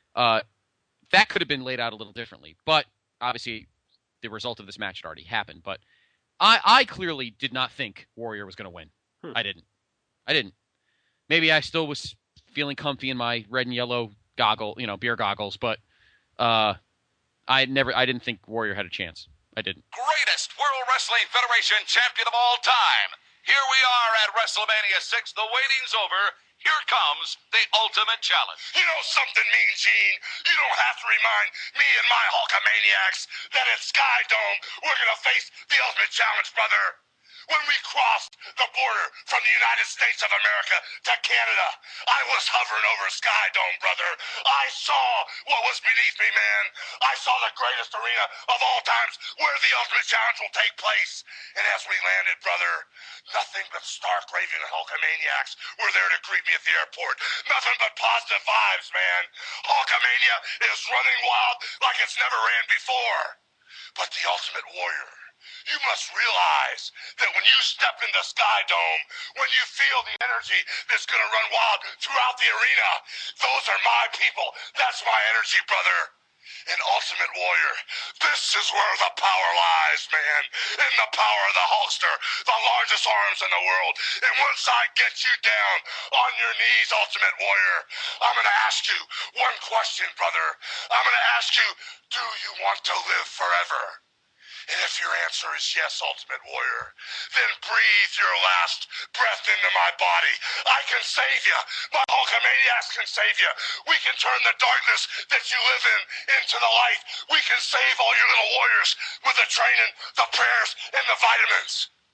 that could have been laid out a little differently. But obviously, the result of this match had already happened. But I clearly did not think Warrior was going to win. I didn't. Maybe I still was feeling comfy in my red and yellow beer goggles. But I didn't think Warrior had a chance. I didn't. Greatest World Wrestling Federation champion of all time. Here we are at WrestleMania 6. The waiting's over. Here comes the Ultimate Challenge. You know something, Mean Gene? You don't have to remind me and my Hulkamaniacs that at Sky Dome we're going to face the Ultimate Challenge, brother. When we crossed the border from the United States of America to Canada, I was hovering over Sky Dome, brother. I saw what was beneath me, man. I saw the greatest arena of all times where the Ultimate Challenge will take place. And as we landed, brother, nothing but stark raving and Hulkamaniacs were there to greet me at the airport. Nothing but positive vibes, man. Hulkamania is running wild like it's never ran before. But the Ultimate Warrior, you must realize that when you step into Sky Dome, when you feel the energy that's going to run wild throughout the arena, those are my people. That's my energy, brother. And Ultimate Warrior, this is where the power lies, man. In the power of the Hulkster, the largest arms in the world. And once I get you down on your knees, Ultimate Warrior, I'm going to ask you one question, brother. I'm going to ask you, do you want to live forever? And if your answer is yes, Ultimate Warrior, then breathe your last breath into my body. I can save you. My Hulkamaniacs can save you. We can turn the darkness that you live in into the light. We can save all your little warriors with the training, the prayers, and the vitamins.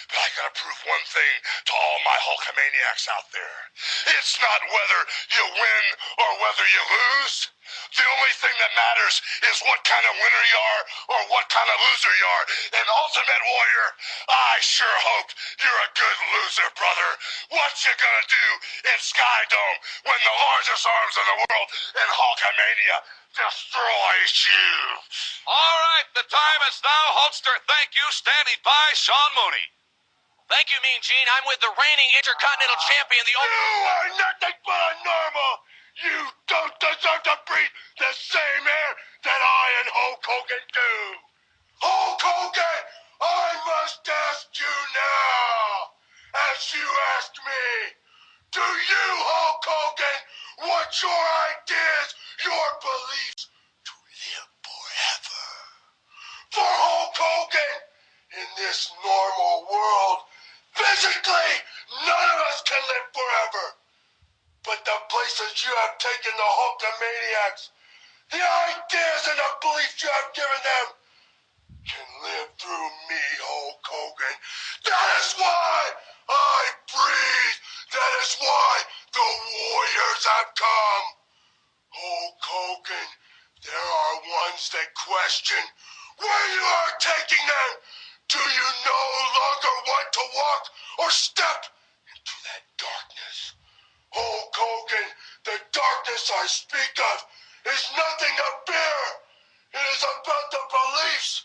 But I gotta prove one thing to all my Hulkamaniacs out there. It's not whether you win or whether you lose. The only thing that matters is what kind of winner you are or what kind of loser you are. And Ultimate Warrior, I sure hope you're a good loser, brother. What you gonna do in Skydome when the largest arms in the world and Hulkamania destroys you? All right, the time is now. Hulkster, thank you. Standing by, Sean Mooney. Thank you, Mean Gene. I'm with the reigning Intercontinental Champion, the You are nothing but a normal. You don't deserve to breathe the same air that I and Hulk Hogan do. Hulk Hogan, I must ask you now, as you asked me, do you, Hulk Hogan, want your ideas, your beliefs to live forever? For Hulk Hogan, in this normal world, physically, none of us can live forever. But the places you have taken the Hulkamaniacs, the ideas and the beliefs you have given them, can live through me, Hulk Hogan. That is why I breathe. That is why the Warriors have come. Hulk Hogan, there are ones that question where you are taking them. Do you no longer want to walk or step into that darkness? Hulk Hogan, the darkness I speak of is nothing to fear. It is about the beliefs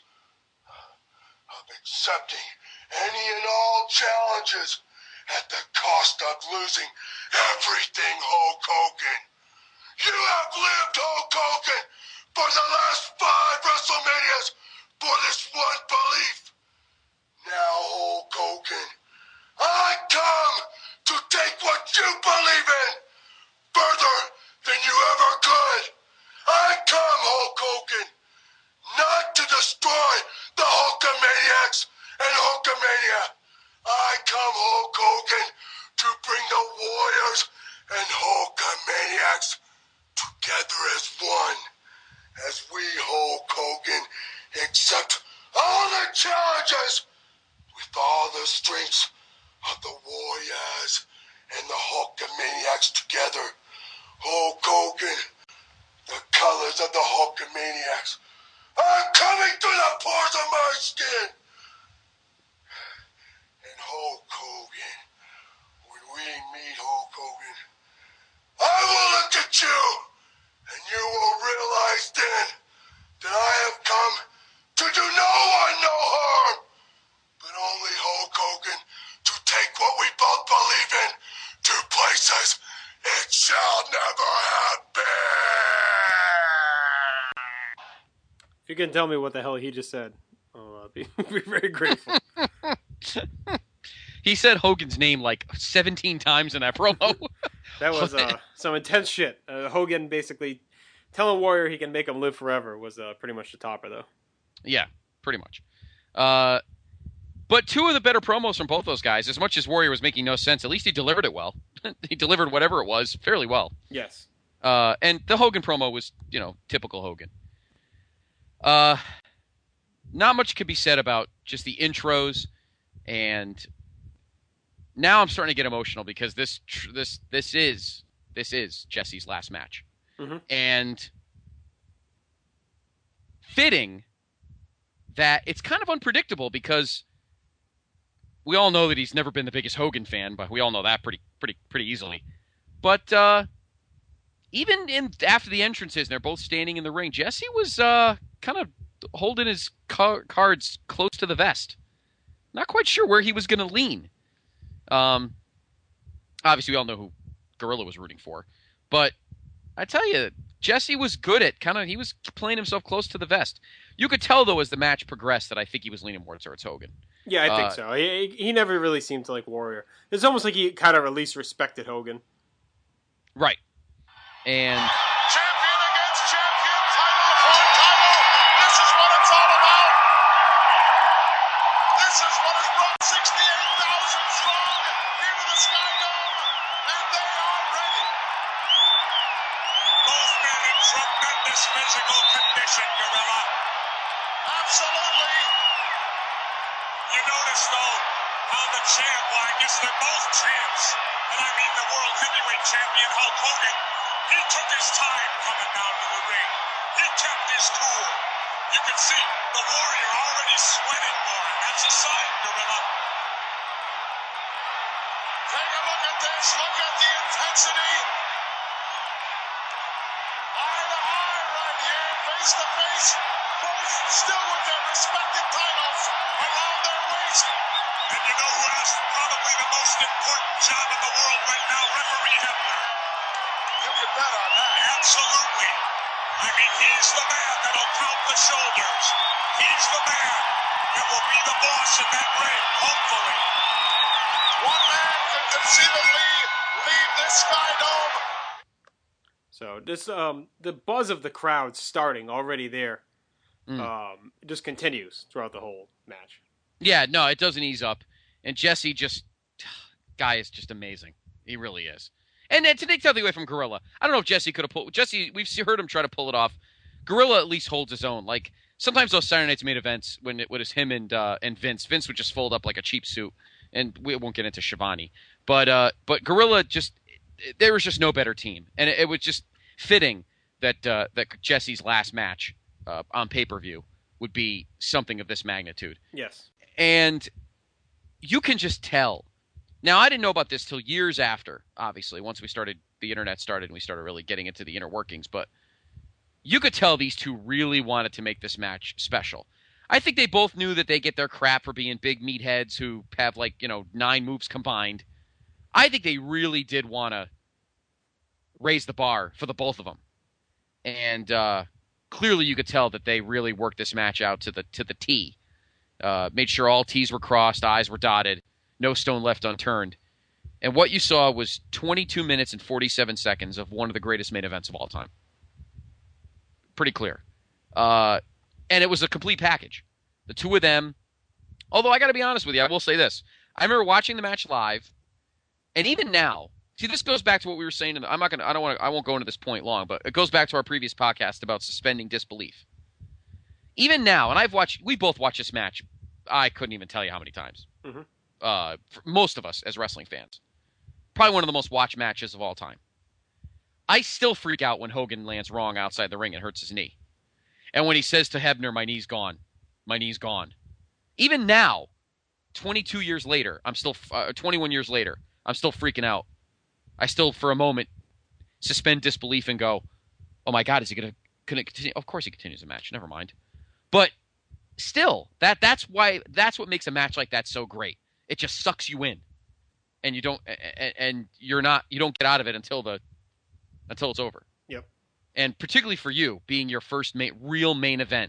of accepting any and all challenges at the cost of losing everything, Hulk Hogan. You have lived, Hulk Hogan, for the last 5 WrestleManias for this one belief. Now, Hulk Hogan, I come to take what you believe in further than you ever could. I come, Hulk Hogan, not to destroy the Hulkamaniacs and Hulkamania. I come, Hulk Hogan, to bring the Warriors and Hulkamaniacs together as one. As we, Hulk Hogan, accept all the challenges with all the strengths of the Warriors and the Hulkamaniacs together. Hulk Hogan, the colors of the Hulkamaniacs are coming through the pores of my skin. And Hulk Hogan, when we meet Hulk Hogan, I will look at you and you will realize then that I have come to do no one no harm, but only Hulk Hogan to take what we both believe in to places it shall never happen. If you can tell me what the hell he just said, I'll be very grateful. He said Hogan's name like 17 times in that promo. That was some intense shit. Hogan basically telling Warrior he can make him live forever was pretty much the topper, though. Yeah, pretty much. But 2 of the better promos from both those guys, as much as Warrior was making no sense, at least he delivered it well. He delivered whatever it was fairly well. Yes. And the Hogan promo was, typical Hogan. Not much could be said about just the intros, and now I'm starting to get emotional because this is Jesse's last match. Mm-hmm. And fitting that it's kind of unpredictable because we all know that he's never been the biggest Hogan fan, but we all know that pretty easily. But even after the entrances, and they're both standing in the ring, Jesse was kind of holding his cards close to the vest. Not quite sure where he was going to lean. Obviously, we all know who Gorilla was rooting for. But I tell you, Jesse was good at he was playing himself close to the vest. You could tell, though, as the match progressed that I think he was leaning more towards Hogan. Yeah, I think so. He never really seemed to like Warrior. It's almost like he kind of at least respected Hogan. Right. And Champion against champion, title for title. This is what it's all about. This is what has brought 68,000 strong into the Skydome, and they are ready. Both men in tremendous physical condition, Gorilla. Absolutely. You notice, though, Well, the champ, well, I guess they're both champs. And I mean the world heavyweight champion, Hulk Hogan. He took his time coming down to the ring. He kept his cool. You can see the Warrior already sweating more. That's a sign, Gorilla. Take a look at this. Look at the intensity. Eye to eye right here, face to face. Both still with their respective titles around their waist. And you know who has probably the most important job in the world right now? Referee Hebner. You can bet on that. Absolutely. I mean, he's the man that'll count the shoulders. He's the man that will be the boss in that ring, hopefully. One man can conceivably leave this Sky Dome. So this, the buzz of the crowd starting already there, just continues throughout the whole match. Yeah, no, it doesn't ease up. And Jesse guy is just amazing. He really is. And to take something away from Gorilla, I don't know if Jesse could have pulled. Jesse, we've heard him try to pull it off. Gorilla at least holds his own. Like sometimes those Saturday Night's main events when it was him and Vince would just fold up like a cheap suit, and we won't get into Shivani. But Gorilla there was just no better team, and it was just fitting that Jesse's last match on pay-per-view would be something of this magnitude. Yes, and you can just tell. Now, I didn't know about this till years after, obviously, once the internet started and we started really getting into the inner workings, but you could tell these two really wanted to make this match special. I think they both knew that they get their crap for being big meatheads who have 9 moves combined. I think they really did want to raise the bar for the both of them. And clearly you could tell that they really worked this match out to the T. Made sure all T's were crossed, I's were dotted, no stone left unturned. And what you saw was 22 minutes and 47 seconds of one of the greatest main events of all time. Pretty clear. And it was a complete package. The two of them, although I got to be honest with you, I will say this. I remember watching the match live, and even now, see, this goes back to what we were saying. I won't go into this point long, but it goes back to our previous podcast about suspending disbelief. Even now, and we both watched this match, I couldn't even tell you how many times. Mm-hmm. For most of us as wrestling fans. Probably one of the most watched matches of all time. I still freak out when Hogan lands wrong outside the ring and hurts his knee. And when he says to Hebner, my knee's gone. My knee's gone. Even now, 22 years later, 21 years later, I'm still freaking out. I still, for a moment, suspend disbelief and go, oh my God, is he going to continue? Of course he continues the match. Never mind. But still, that's what makes a match like that so great. It just sucks you in, and you don't get out of it until it's over. Yep. And particularly for you, being your first real main event,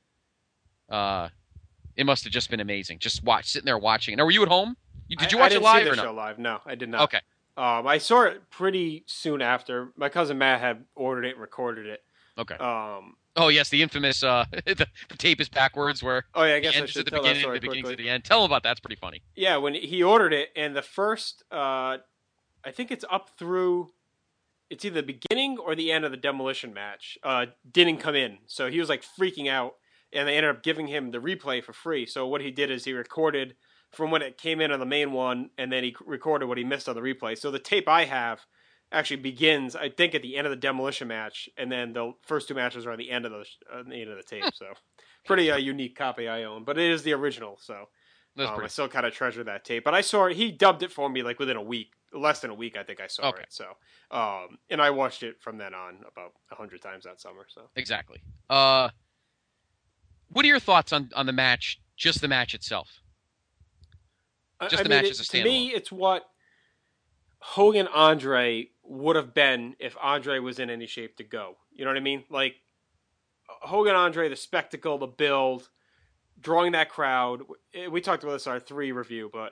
it must have just been amazing. Just sitting there watching. Now, were you at home? Did you watch it live or no? I didn't see the show live. No, I did not. Okay. I saw it pretty soon after. My cousin Matt had ordered it and recorded it. Okay. Oh yes, the infamous the tape is backwards where I guess the I end is should at the tell beginning, that story the beginning's quickly. at the end. Tell them about that. It's pretty funny. Yeah, when he ordered it, and the first, I think it's up through, it's either the beginning or the end of the Demolition match, didn't come in. So he was like freaking out, and they ended up giving him the replay for free. So what he did is he recorded from when it came in on the main one, and then he recorded what he missed on the replay. So the tape I have actually begins, I think, at the end of the Demolition match, and then the first two matches are at the end of the tape. So pretty unique copy I own, but it is the original. So I still kind of treasure that tape. But I saw it, he dubbed it for me like within a week, less than a week. I think I saw it. So and I watched it from then on about 100 times that summer. So exactly. What are your thoughts on the match? Just the match itself. Just the match as a standalone. To me, it's what Hogan Andre would have been if Andre was in any shape to go. You know what I mean? Like Hogan Andre, the spectacle, the build, drawing that crowd. We talked about this in our 3 review, but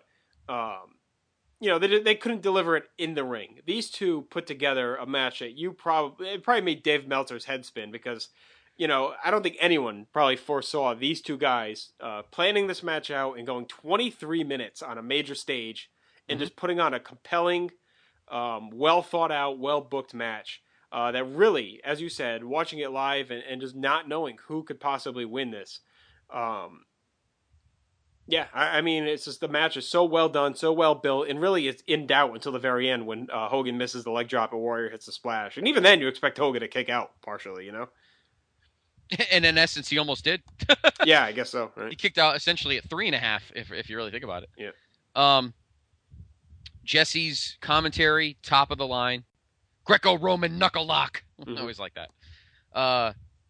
they couldn't deliver it in the ring. These two put together a match that it probably made Dave Meltzer's head spin because I don't think anyone probably foresaw these two guys planning this match out and going 23 minutes on a major stage and just putting on a compelling, well thought out, well booked match that really, as you said, watching it live and just not knowing who could possibly win this, Yeah, I mean, it's just the match is so well done, so well built, and really it's in doubt until the very end when Hogan misses the leg drop and Warrior hits the splash. And even then, you expect Hogan to kick out partially, you know? And in essence, he almost did. Yeah, I guess so. Right? He kicked out essentially at 3.5, if you really think about it. Yeah. Jesse's commentary, top of the line. Greco-Roman knuckle lock. I always like that.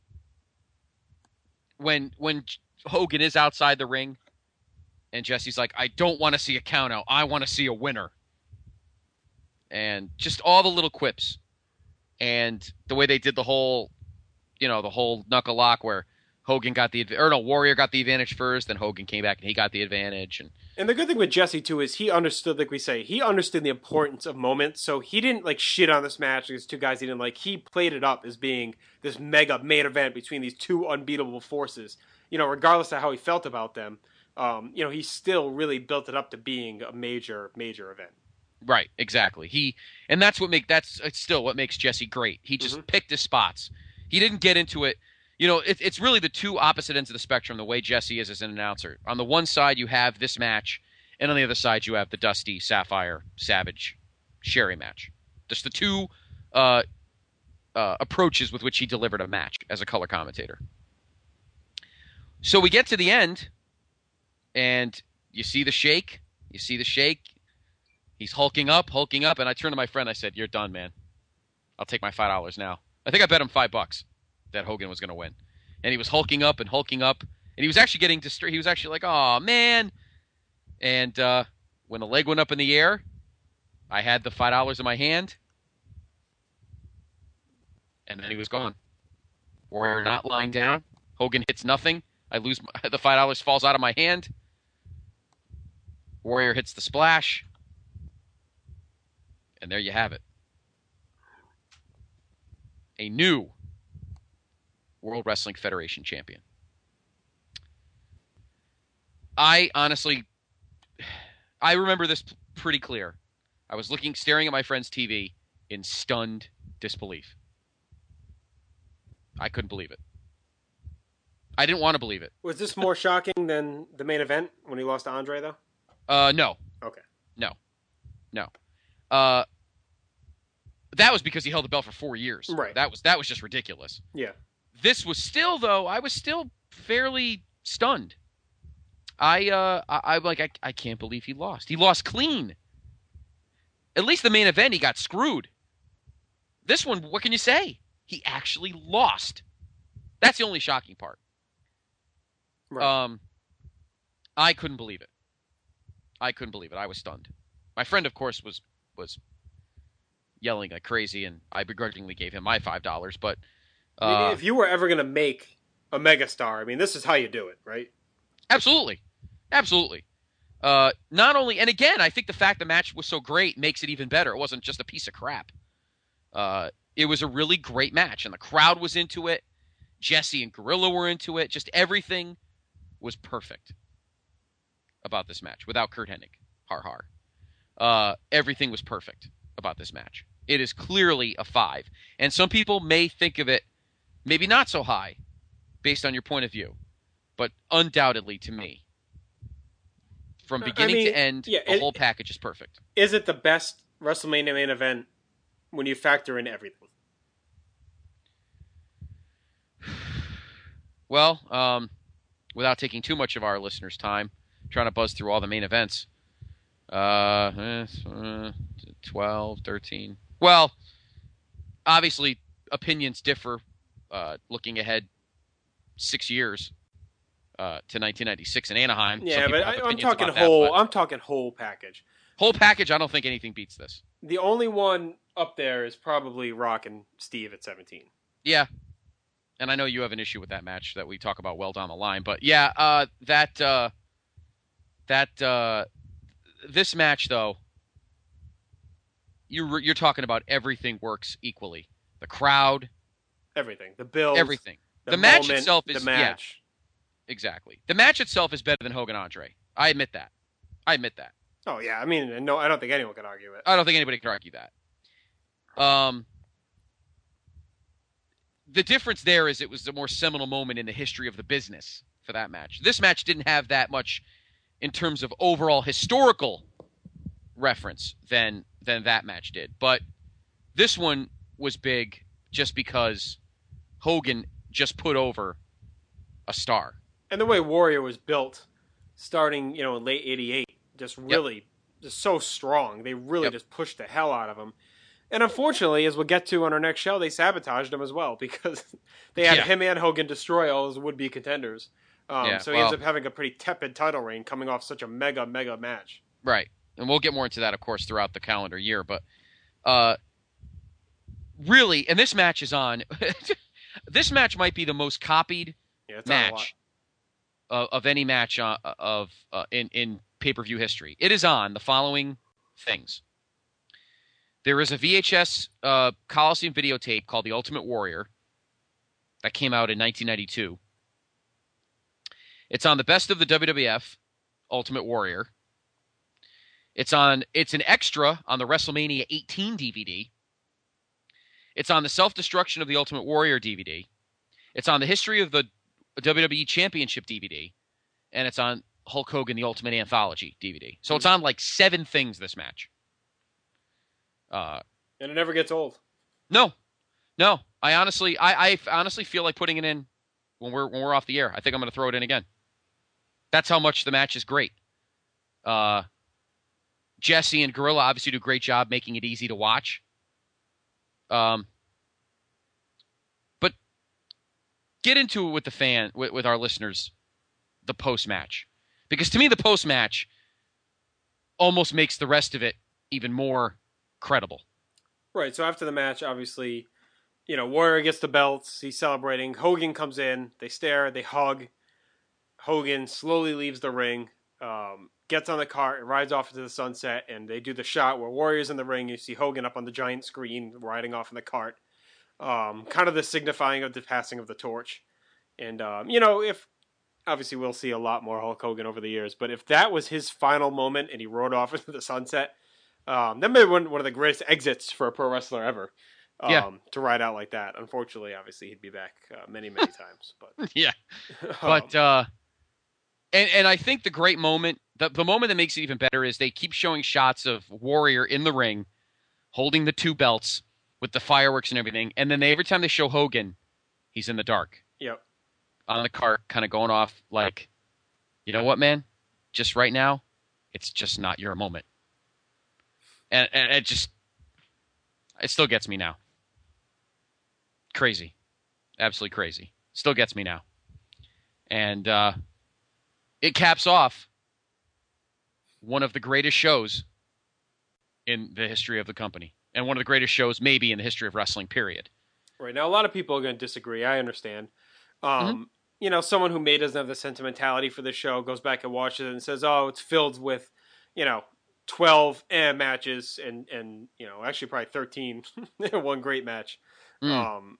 When Hogan is outside the ring, and Jesse's like, I don't want to see a count out. I want to see a winner. And just all the little quips. And the way they did the whole knuckle lock where Hogan got Warrior got the advantage first, then Hogan came back and he got the advantage. And the good thing with Jesse, too, is he understood, like we say, he understood the importance of moments, so he didn't, like, shit on this match. These two guys he didn't like. He played it up as being this mega main event between these two unbeatable forces. You know, regardless of how he felt about them, he still really built it up to being a major, major event. Right, exactly. That's still what makes Jesse great. He just picked his spots. He didn't get into it. You know, it's really the two opposite ends of the spectrum, the way Jesse is as an announcer. On the one side, you have this match, and on the other side, you have the Dusty, Sapphire, Savage, Sherry match. Just the two approaches with which he delivered a match as a color commentator. So we get to the end, and you see the shake. He's hulking up, and I turned to my friend. I said, "You're done, man. I'll take my $5 now." I think I bet him $5 that Hogan was going to win. And he was hulking up, and he was actually getting distracted. He was actually like, "Oh, man." And when the leg went up in the air, I had the $5 in my hand, and then he was gone. Warrior not lying down. Hogan hits nothing. I lose the $5 falls out of my hand. Warrior hits the splash. And there you have it. A new World Wrestling Federation champion. I remember this pretty clear. I was staring at my friend's TV in stunned disbelief. I couldn't believe it. I didn't want to believe it. Was this more shocking than the main event when he lost to Andre, though? No. Okay. No. That was because he held the belt for 4 years. Right. That was just ridiculous. Yeah. This was still, though, I was still fairly stunned. I'm like, I can't believe he lost. He lost clean. At least the main event, he got screwed. This one, what can you say? He actually lost. That's the only shocking part. Right. I couldn't believe it. I was stunned. My friend, of course, was yelling like crazy, and I begrudgingly gave him my $5. But I mean, if you were ever going to make a megastar, I mean, this is how you do it, right? Absolutely. Not only, and again, I think the fact the match was so great makes it even better. It wasn't just a piece of crap. It was a really great match, and the crowd was into it. Jesse and Gorilla were into it. Just everything was perfect about this match without Curt Hennig. Har har. Everything was perfect about this match. It is clearly a 5. And some people may think of it maybe not so high based on your point of view. But undoubtedly, to me, from beginning to end, the whole package is perfect. Is it the best WrestleMania main event when you factor in everything? Well, without taking too much of our listeners' time, trying to buzz through all the main events. 12, 13. Well, obviously, opinions differ looking ahead 6 years to 1996 in Anaheim. Yeah, but I'm talking whole. I'm talking whole package. Whole package. I don't think anything beats this. The only one up there is probably Rock and Steve at 17. Yeah, and I know you have an issue with that match that we talk about well down the line, but yeah, this match though, you're talking about everything works equally. The crowd, everything, the build, everything. The match moment, itself is the match. Yeah, exactly. The match itself is better than Hogan Andre. I admit that. Oh yeah, I mean, no, I don't think anyone can argue it. I don't think anybody can argue that. The difference there is it was a more seminal moment in the history of the business for that match. This match didn't have that much in terms of overall historical reference than that match did. But this one was big just because Hogan just put over a star. And the way Warrior was built starting, in late 88, just really just so strong. They really just pushed the hell out of him. And unfortunately, as we'll get to on our next show, they sabotaged him as well because they had him and Hogan destroy all his would-be contenders. So he ends up having a pretty tepid title reign coming off such a mega match. Right. And we'll get more into that, of course, throughout the calendar year. But really, and this match is on. This match might be the most copied match of any match in pay-per-view history. It is on the following things. There is a VHS Coliseum videotape called The Ultimate Warrior that came out in 1992. It's on the Best of the WWF Ultimate Warrior. It's an extra on the WrestleMania 18 DVD. It's on the Self-Destruction of the Ultimate Warrior DVD. It's on the History of the WWE Championship DVD. And it's on Hulk Hogan, the Ultimate Anthology DVD. So it's on like 7 things, this match. And it never gets old. No. I honestly feel like putting it in when we're off the air. I think I'm going to throw it in again. That's how much the match is great. Jesse and Gorilla obviously do a great job making it easy to watch. But get into it with with our listeners, the post-match. Because to me, the post-match almost makes the rest of it even more credible. Right, so after the match, obviously, Warrior gets the belts, he's celebrating, Hogan comes in, they stare, they hug, Hogan slowly leaves the ring, gets on the cart, and rides off into the sunset, and they do the shot where Warrior's in the ring, you see Hogan up on the giant screen, riding off in the cart, kind of the signifying of the passing of the torch. And, if, obviously we'll see a lot more Hulk Hogan over the years, but if that was his final moment and he rode off into the sunset, that may be one of the greatest exits for a pro wrestler ever. To ride out like that. Unfortunately, obviously, he'd be back many times. But yeah, but and I think the great moment, the moment that makes it even better, is they keep showing shots of Warrior in the ring, holding the 2 belts with the fireworks and everything, and then every time they show Hogan, he's in the dark. Yep. On the cart, kind of going off like, you know what, man? Just right now, it's just not your moment. And it still gets me now. Crazy. Absolutely crazy. Still gets me now. And it caps off one of the greatest shows in the history of the company. And one of the greatest shows maybe in the history of wrestling, period. Right. Now, a lot of people are going to disagree. I understand. Someone who may doesn't have the sentimentality for the show goes back and watches it and says, oh, it's filled with, 12 matches and actually probably 13 one great match. 14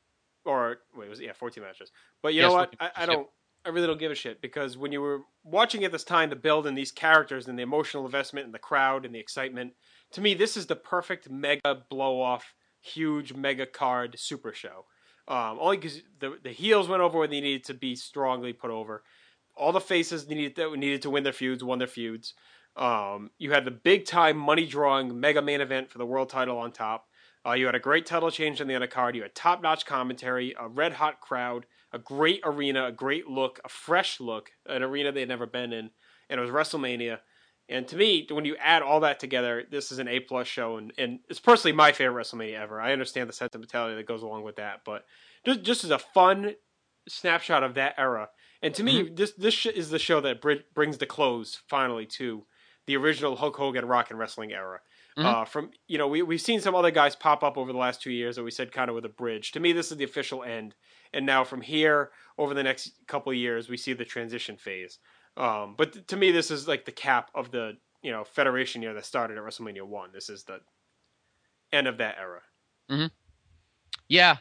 matches. But you know what? I really don't give a shit, because when you were watching at this time, the build and these characters and the emotional investment and the crowd and the excitement, to me, this is the perfect mega blow off, huge mega card super show. Only because the heels went over when they needed to be strongly put over. All the faces needed to win their feuds, won their feuds. You had the big time money drawing mega main event for the world title on top. You had a great title change on the undercard. You had top notch commentary, a red hot crowd, a great arena, a great look, a fresh look, an arena they'd never been in, and it was WrestleMania. And to me, when you add all that together, this is an A+ show, and it's personally my favorite WrestleMania ever. I understand the sentimentality that goes along with that, but just as a fun snapshot of that era. And to me, this is the show that brings the close finally to the original Hulk Hogan rock and wrestling era. We've seen some other guys pop up over the last 2 years that we said kind of with a bridge. To me, this is the official end. And now from here, over the next couple of years, we see the transition phase. But to me, this is like the cap of the, Federation year that started at WrestleMania 1. This is the end of that era. Mm-hmm. Yeah.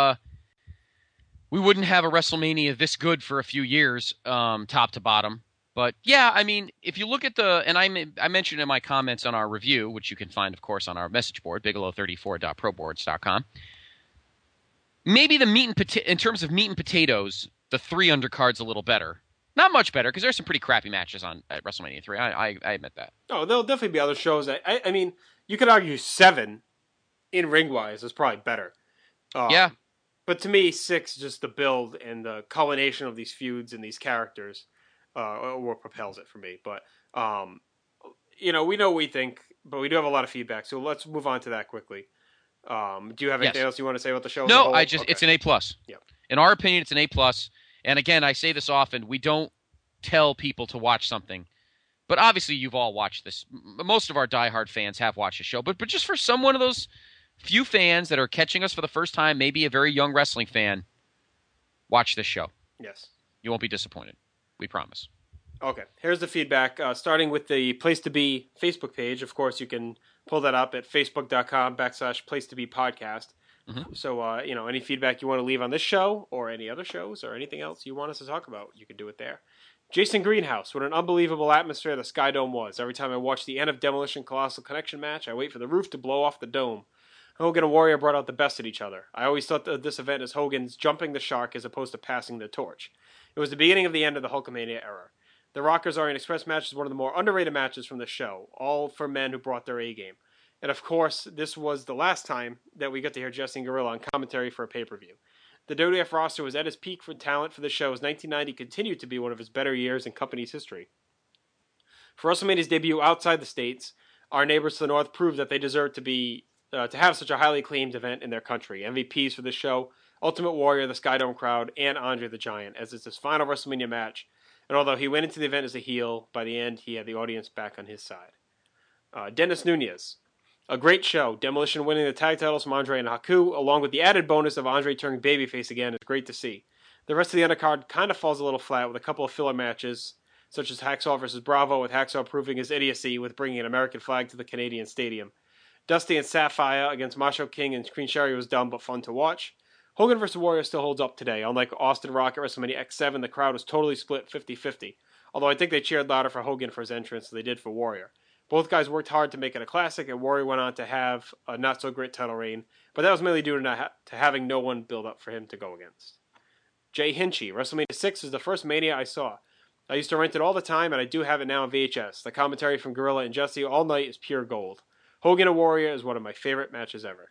We wouldn't have a WrestleMania this good for a few years, top to bottom. But yeah, I mean, if you look at and I mentioned in my comments on our review, which you can find, of course, on our message board, bigelow34.proboards.com. Maybe in terms of meat and potatoes, the 3 undercard's a little better. Not much better, because there's some pretty crappy matches at WrestleMania 3. I admit that. Oh, there'll definitely be other shows. I mean, you could argue 7 in ring-wise is probably better. Yeah. But to me, 6, just the build and the culmination of these feuds and these characters what propels it for me. But, we know what we think, but we do have a lot of feedback. So let's move on to that quickly. Do you have anything else you want to say about the show? No, it's an A+. Yep. In our opinion, it's an A+. And again, I say this often, we don't tell people to watch something. But obviously, you've all watched this. Most of our diehard fans have watched the show. But just for one of those few fans that are catching us for the first time, maybe a very young wrestling fan, watch this show. Yes. You won't be disappointed. We promise. Okay. Here's the feedback. Starting with the Place to Be Facebook page. Of course, you can pull that up at facebook.com/Place2Be podcast. Mm-hmm. So, any feedback you want to leave on this show or any other shows or anything else you want us to talk about, you can do it there. Jason Greenhouse, what an unbelievable atmosphere the Sky Dome was. Every time I watch the end of Demolition Colossal Connection match, I wait for the roof to blow off the dome. Hogan and Warrior brought out the best in each other. I always thought that this event is Hogan's jumping the shark as opposed to passing the torch. It was the beginning of the end of the Hulkamania era. The Rockers Orient Express match is one of the more underrated matches from the show, all for men who brought their A-game. And of course, this was the last time that we got to hear Jesse and Gorilla on commentary for a pay-per-view. The WWF roster was at its peak for talent for the show as 1990 continued to be one of its better years in company's history. For WrestleMania's debut outside the States, our neighbors to the north proved that they deserved to have such a highly acclaimed event in their country. MVPs for this show, Ultimate Warrior, the Sky Dome Crowd, and Andre the Giant, as it's his final WrestleMania match. And although he went into the event as a heel, by the end he had the audience back on his side. Dennis Nunez. A great show. Demolition winning the tag titles from Andre and Haku, along with the added bonus of Andre turning babyface again, is great to see. The rest of the undercard kind of falls a little flat with a couple of filler matches, such as Hacksaw vs. Bravo, with Hacksaw proving his idiocy with bringing an American flag to the Canadian Stadium. Dusty and Sapphire against Macho King and Queen Sherry was dumb but fun to watch. Hogan vs. Warrior still holds up today. Unlike Austin Rock at WrestleMania X7, the crowd was totally split 50-50, although I think they cheered louder for Hogan for his entrance than they did for Warrior. Both guys worked hard to make it a classic, and Warrior went on to have a not-so-great title reign, but that was mainly due to having no one build up for him to go against. Jay Hinchy, WrestleMania 6 is the first Mania I saw. I used to rent it all the time, and I do have it now on VHS. The commentary from Gorilla and Jesse all night is pure gold. Hogan and Warrior is one of my favorite matches ever.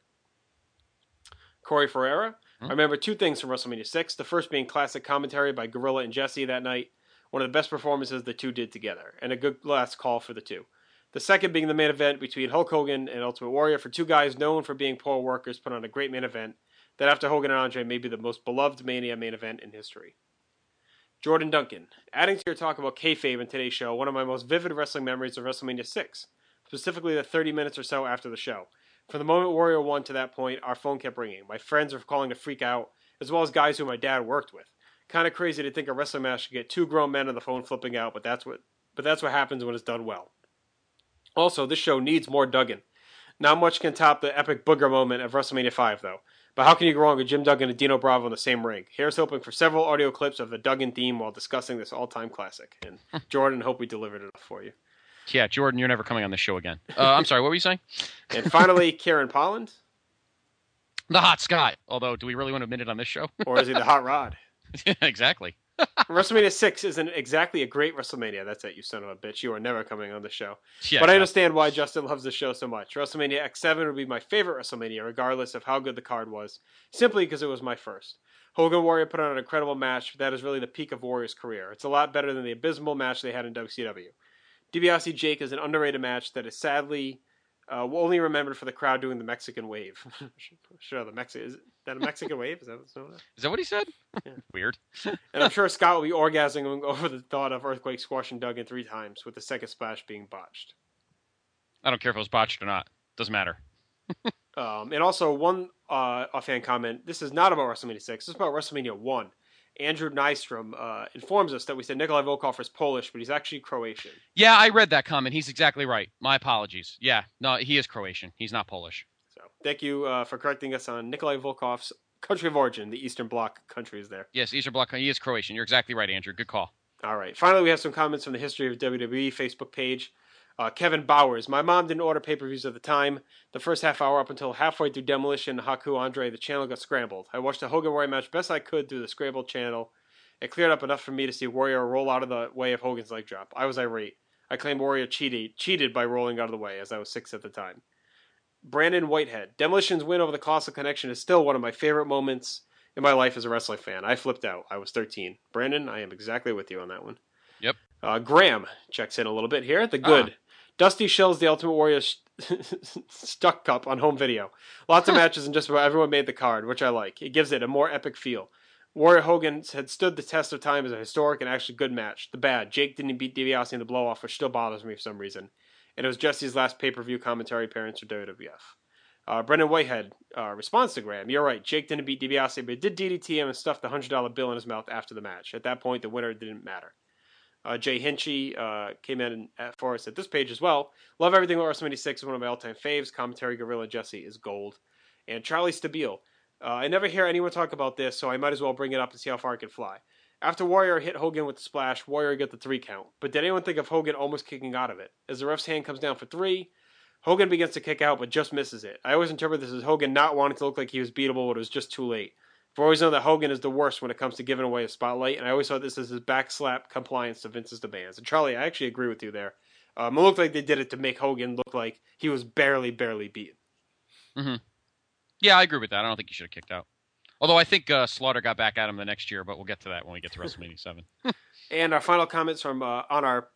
Corey Ferreira, I remember 2 things from WrestleMania 6, the first being classic commentary by Gorilla and Jesse that night, one of the best performances the two did together, and a good last call for the two. The second being the main event between Hulk Hogan and Ultimate Warrior, for 2 guys known for being poor workers put on a great main event that after Hogan and Andre may be the most beloved Mania main event in history. Jordan Duncan, adding to your talk about kayfabe in today's show, one of my most vivid wrestling memories of WrestleMania 6, specifically the 30 minutes or so after the show. From the moment Warrior won to that point, our phone kept ringing. My friends were calling to freak out, as well as guys who my dad worked with. Kind of crazy to think a wrestling match should get 2 grown men on the phone flipping out, but that's what happens when it's done well. Also, this show needs more Duggan. Not much can top the epic booger moment of WrestleMania 5, though. But how can you go wrong with Jim Duggan and Dino Bravo in the same ring? Here's hoping for several audio clips of the Duggan theme while discussing this all-time classic. And Jordan, hope we delivered enough for you. Yeah, Jordan, you're never coming on this show again. I'm sorry, what were you saying? And finally, Kieran Polland. The Hot Scott. Although, do we really want to admit it on this show? Or is he the Hot Rod? Yeah, exactly. WrestleMania 6 isn't exactly a great WrestleMania. That's it, you son of a bitch. You are never coming on the show. Yeah, but I understand why Justin loves the show so much. WrestleMania X7 would be my favorite WrestleMania, regardless of how good the card was, simply because it was my first. Hogan Warrior put on an incredible match. That is really the peak of Warrior's career. It's a lot better than the abysmal match they had in WCW. DiBiase Jake is an underrated match that is sadly only remembered for the crowd doing the Mexican wave. Sure, is that a Mexican wave? Is that what's known as? Is that what he said? Yeah. Weird. And I'm sure Scott will be orgasming over the thought of Earthquake squashing Duggan 3 times, with the second splash being botched. I don't care if it was botched or not. Doesn't matter. And also, one offhand comment. This is not about WrestleMania 6. This is about WrestleMania 1. Andrew Nystrom informs us that we said Nikolai Volkov is Polish, but he's actually Croatian. Yeah, I read that comment. He's exactly right. My apologies. Yeah, no, he is Croatian. He's not Polish. So thank you for correcting us on Nikolai Volkov's country of origin. The Eastern Bloc countries there. Yes, Eastern Bloc. He is Croatian. You're exactly right, Andrew. Good call. All right. Finally, we have some comments from the History of WWE Facebook page. Kevin Bowers. My mom didn't order pay-per-views at the time. The first half hour up until halfway through Demolition, Haku, Andre, the channel got scrambled. I watched the Hogan Warrior match best I could through the scrambled channel, It cleared up enough for me to see Warrior roll out of the way of Hogan's leg drop. I was irate. I claimed Warrior cheated by rolling out of the way, as I was 6 at the time. Brandon Whitehead. Demolition's win over the Colossal Connection is still one of my favorite moments in my life as a wrestling fan. I flipped out. I was 13. Brandon, I am exactly with you on that one. Yep. Graham checks in a little bit here. The good. Dusty shells the Ultimate Warrior Stuck Cup on home video. Lots of matches and just about everyone made the card, which I like. It gives it a more epic feel. Warrior Hogan had stood the test of time as a historic and actually good match. The bad. Jake didn't beat DiBiase in the blow-off, which still bothers me for some reason. And it was Jesse's last pay-per-view commentary appearance for WWF. Brendan Whitehead responds to Graham. You're right. Jake didn't beat DiBiase, but did DDT him and stuffed the $100 bill in his mouth after the match. At that point, the winner didn't matter. Jay Hinchy came in for us at this page as well. Love everything about WrestleMania 6 is one of my all-time faves. Commentary Gorilla Jesse is gold. And Charlie Stabile. I never hear anyone talk about this, so I might as well bring it up and see how far I can fly. After Warrior hit Hogan with the splash, Warrior got the 3 count. But did anyone think of Hogan almost kicking out of it? As the ref's hand comes down for 3, Hogan begins to kick out but just misses it. I always interpret this as Hogan not wanting to look like he was beatable, but it was just too late. I've always known that Hogan is the worst when it comes to giving away a spotlight, and I always thought this as his backslap compliance to Vince's demands. And Charlie, I actually agree with you there. It looked like they did it to make Hogan look like he was barely beaten. Mm-hmm. Yeah, I agree with that. I don't think he should have kicked out. Although I think Slaughter got back at him the next year, but we'll get to that when we get to WrestleMania 7. And our final comments from on our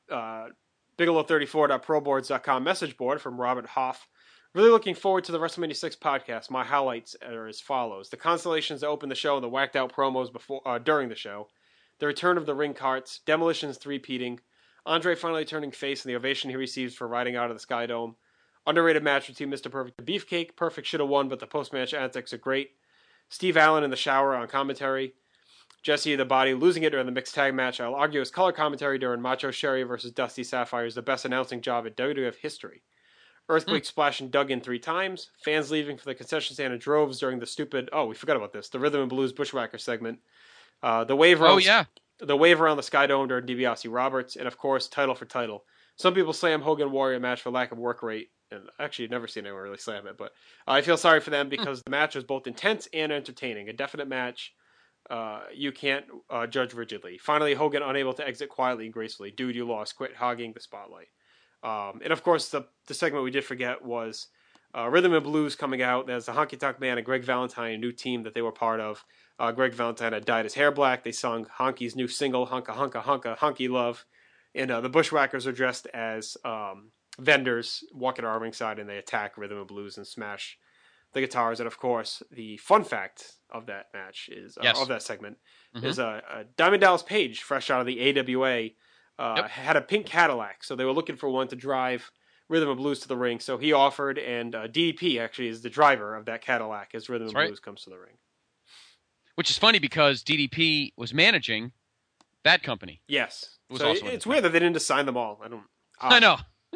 Bigelow34.proboards.com message board from Robert Hoff. Really looking forward to the WrestleMania 6 podcast. My highlights are as follows. The constellations that open the show and the whacked out promos during the show. The return of the ring carts. Demolition's 3-peating. Andre finally turning face and the ovation he receives for riding out of the Sky Dome. Underrated match between Mr. Perfect and Beefcake. Perfect should have won, but the post-match antics are great. Steve Allen in the shower on commentary. Jesse the Body losing it during the mixed tag match. I'll argue his color commentary during Macho Sherry versus Dusty Sapphire is the best announcing job in WWF history. Earthquake splashing Duggan 3 times. Fans leaving for the concession stand in droves during the stupid... Oh, we forgot about this. The Rhythm and Blues Bushwhacker segment. The wave around the Sky Dome during DiBiase Roberts. And, of course, title for title. Some people slam Hogan Warrior match for lack of work rate. And actually, I've never seen anyone really slam it. But I feel sorry for them because the match was both intense and entertaining. A definite match you can't judge rigidly. Finally, Hogan unable to exit quietly and gracefully. Dude, you lost. Quit hogging the spotlight. And of course, the segment we did forget was Rhythm and Blues coming out. There's the Honky Tonk Man and Greg Valentine, a new team that they were part of. Greg Valentine had dyed his hair black. They sung Honky's new single, Honka Honka Honka Honky Love. And the Bushwhackers are dressed as vendors walking our ringside, and they attack Rhythm and Blues and smash the guitars. And of course, the fun fact of that match is of that segment is Diamond Dallas Page, fresh out of the AWA. Had a pink Cadillac, so they were looking for one to drive Rhythm and Blues to the ring. So he offered, and DDP actually is the driver of that Cadillac as Rhythm and Blues comes to the ring. Which is funny because DDP was managing Bad Company. Yes. So it's weird that they didn't just sign them all. I know.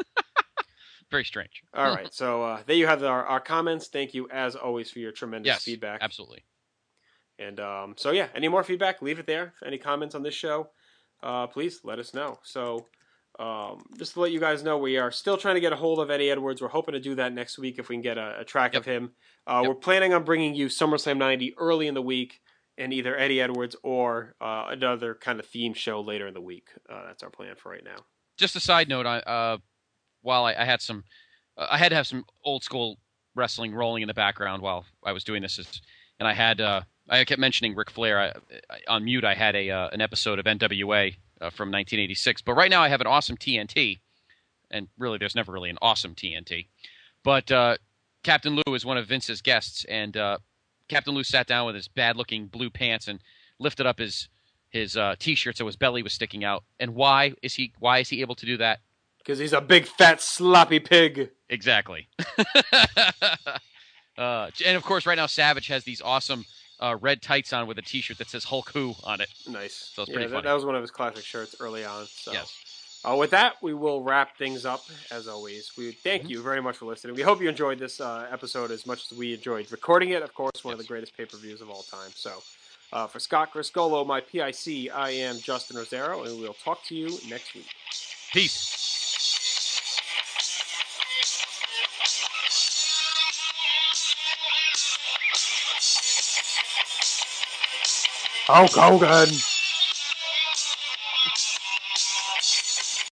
Very strange. All right. So there you have our comments. Thank you, as always, for your tremendous feedback. Absolutely. And so, yeah, any more feedback, leave it there. Any comments on this show, please let us know. So just to let you guys know, we are still trying to get a hold of Eddie Edwards. We're hoping to do that next week if we can get a track of him. We're planning on bringing you SummerSlam 90 early in the week and either Eddie Edwards or another kind of theme show later in the week. That's our plan for right now. Just a side note, while I had to have some old school wrestling rolling in the background while I was doing this, and I kept mentioning Ric Flair. On mute, I had an episode of NWA from 1986, but right now I have an awesome TNT, and really there's never really an awesome TNT, but Captain Lou is one of Vince's guests, and Captain Lou sat down with his bad-looking blue pants and lifted up his T-shirt so his belly was sticking out. And why is he able to do that? Because he's a big, fat, sloppy pig. Exactly. And, of course, right now Savage has these awesome red tights on with a T-shirt that says Hulk Who on it. Nice. So it's pretty funny. That was one of his classic shirts early on. So. Yes. With that, we will wrap things up, as always. We thank you very much for listening. We hope you enjoyed this episode as much as we enjoyed recording it. Of course, one of the greatest pay-per-views of all time. So, for Scott Griscolo, my PIC, I am Justin Rosero, and we'll talk to you next week. Peace. Hulk Hogan!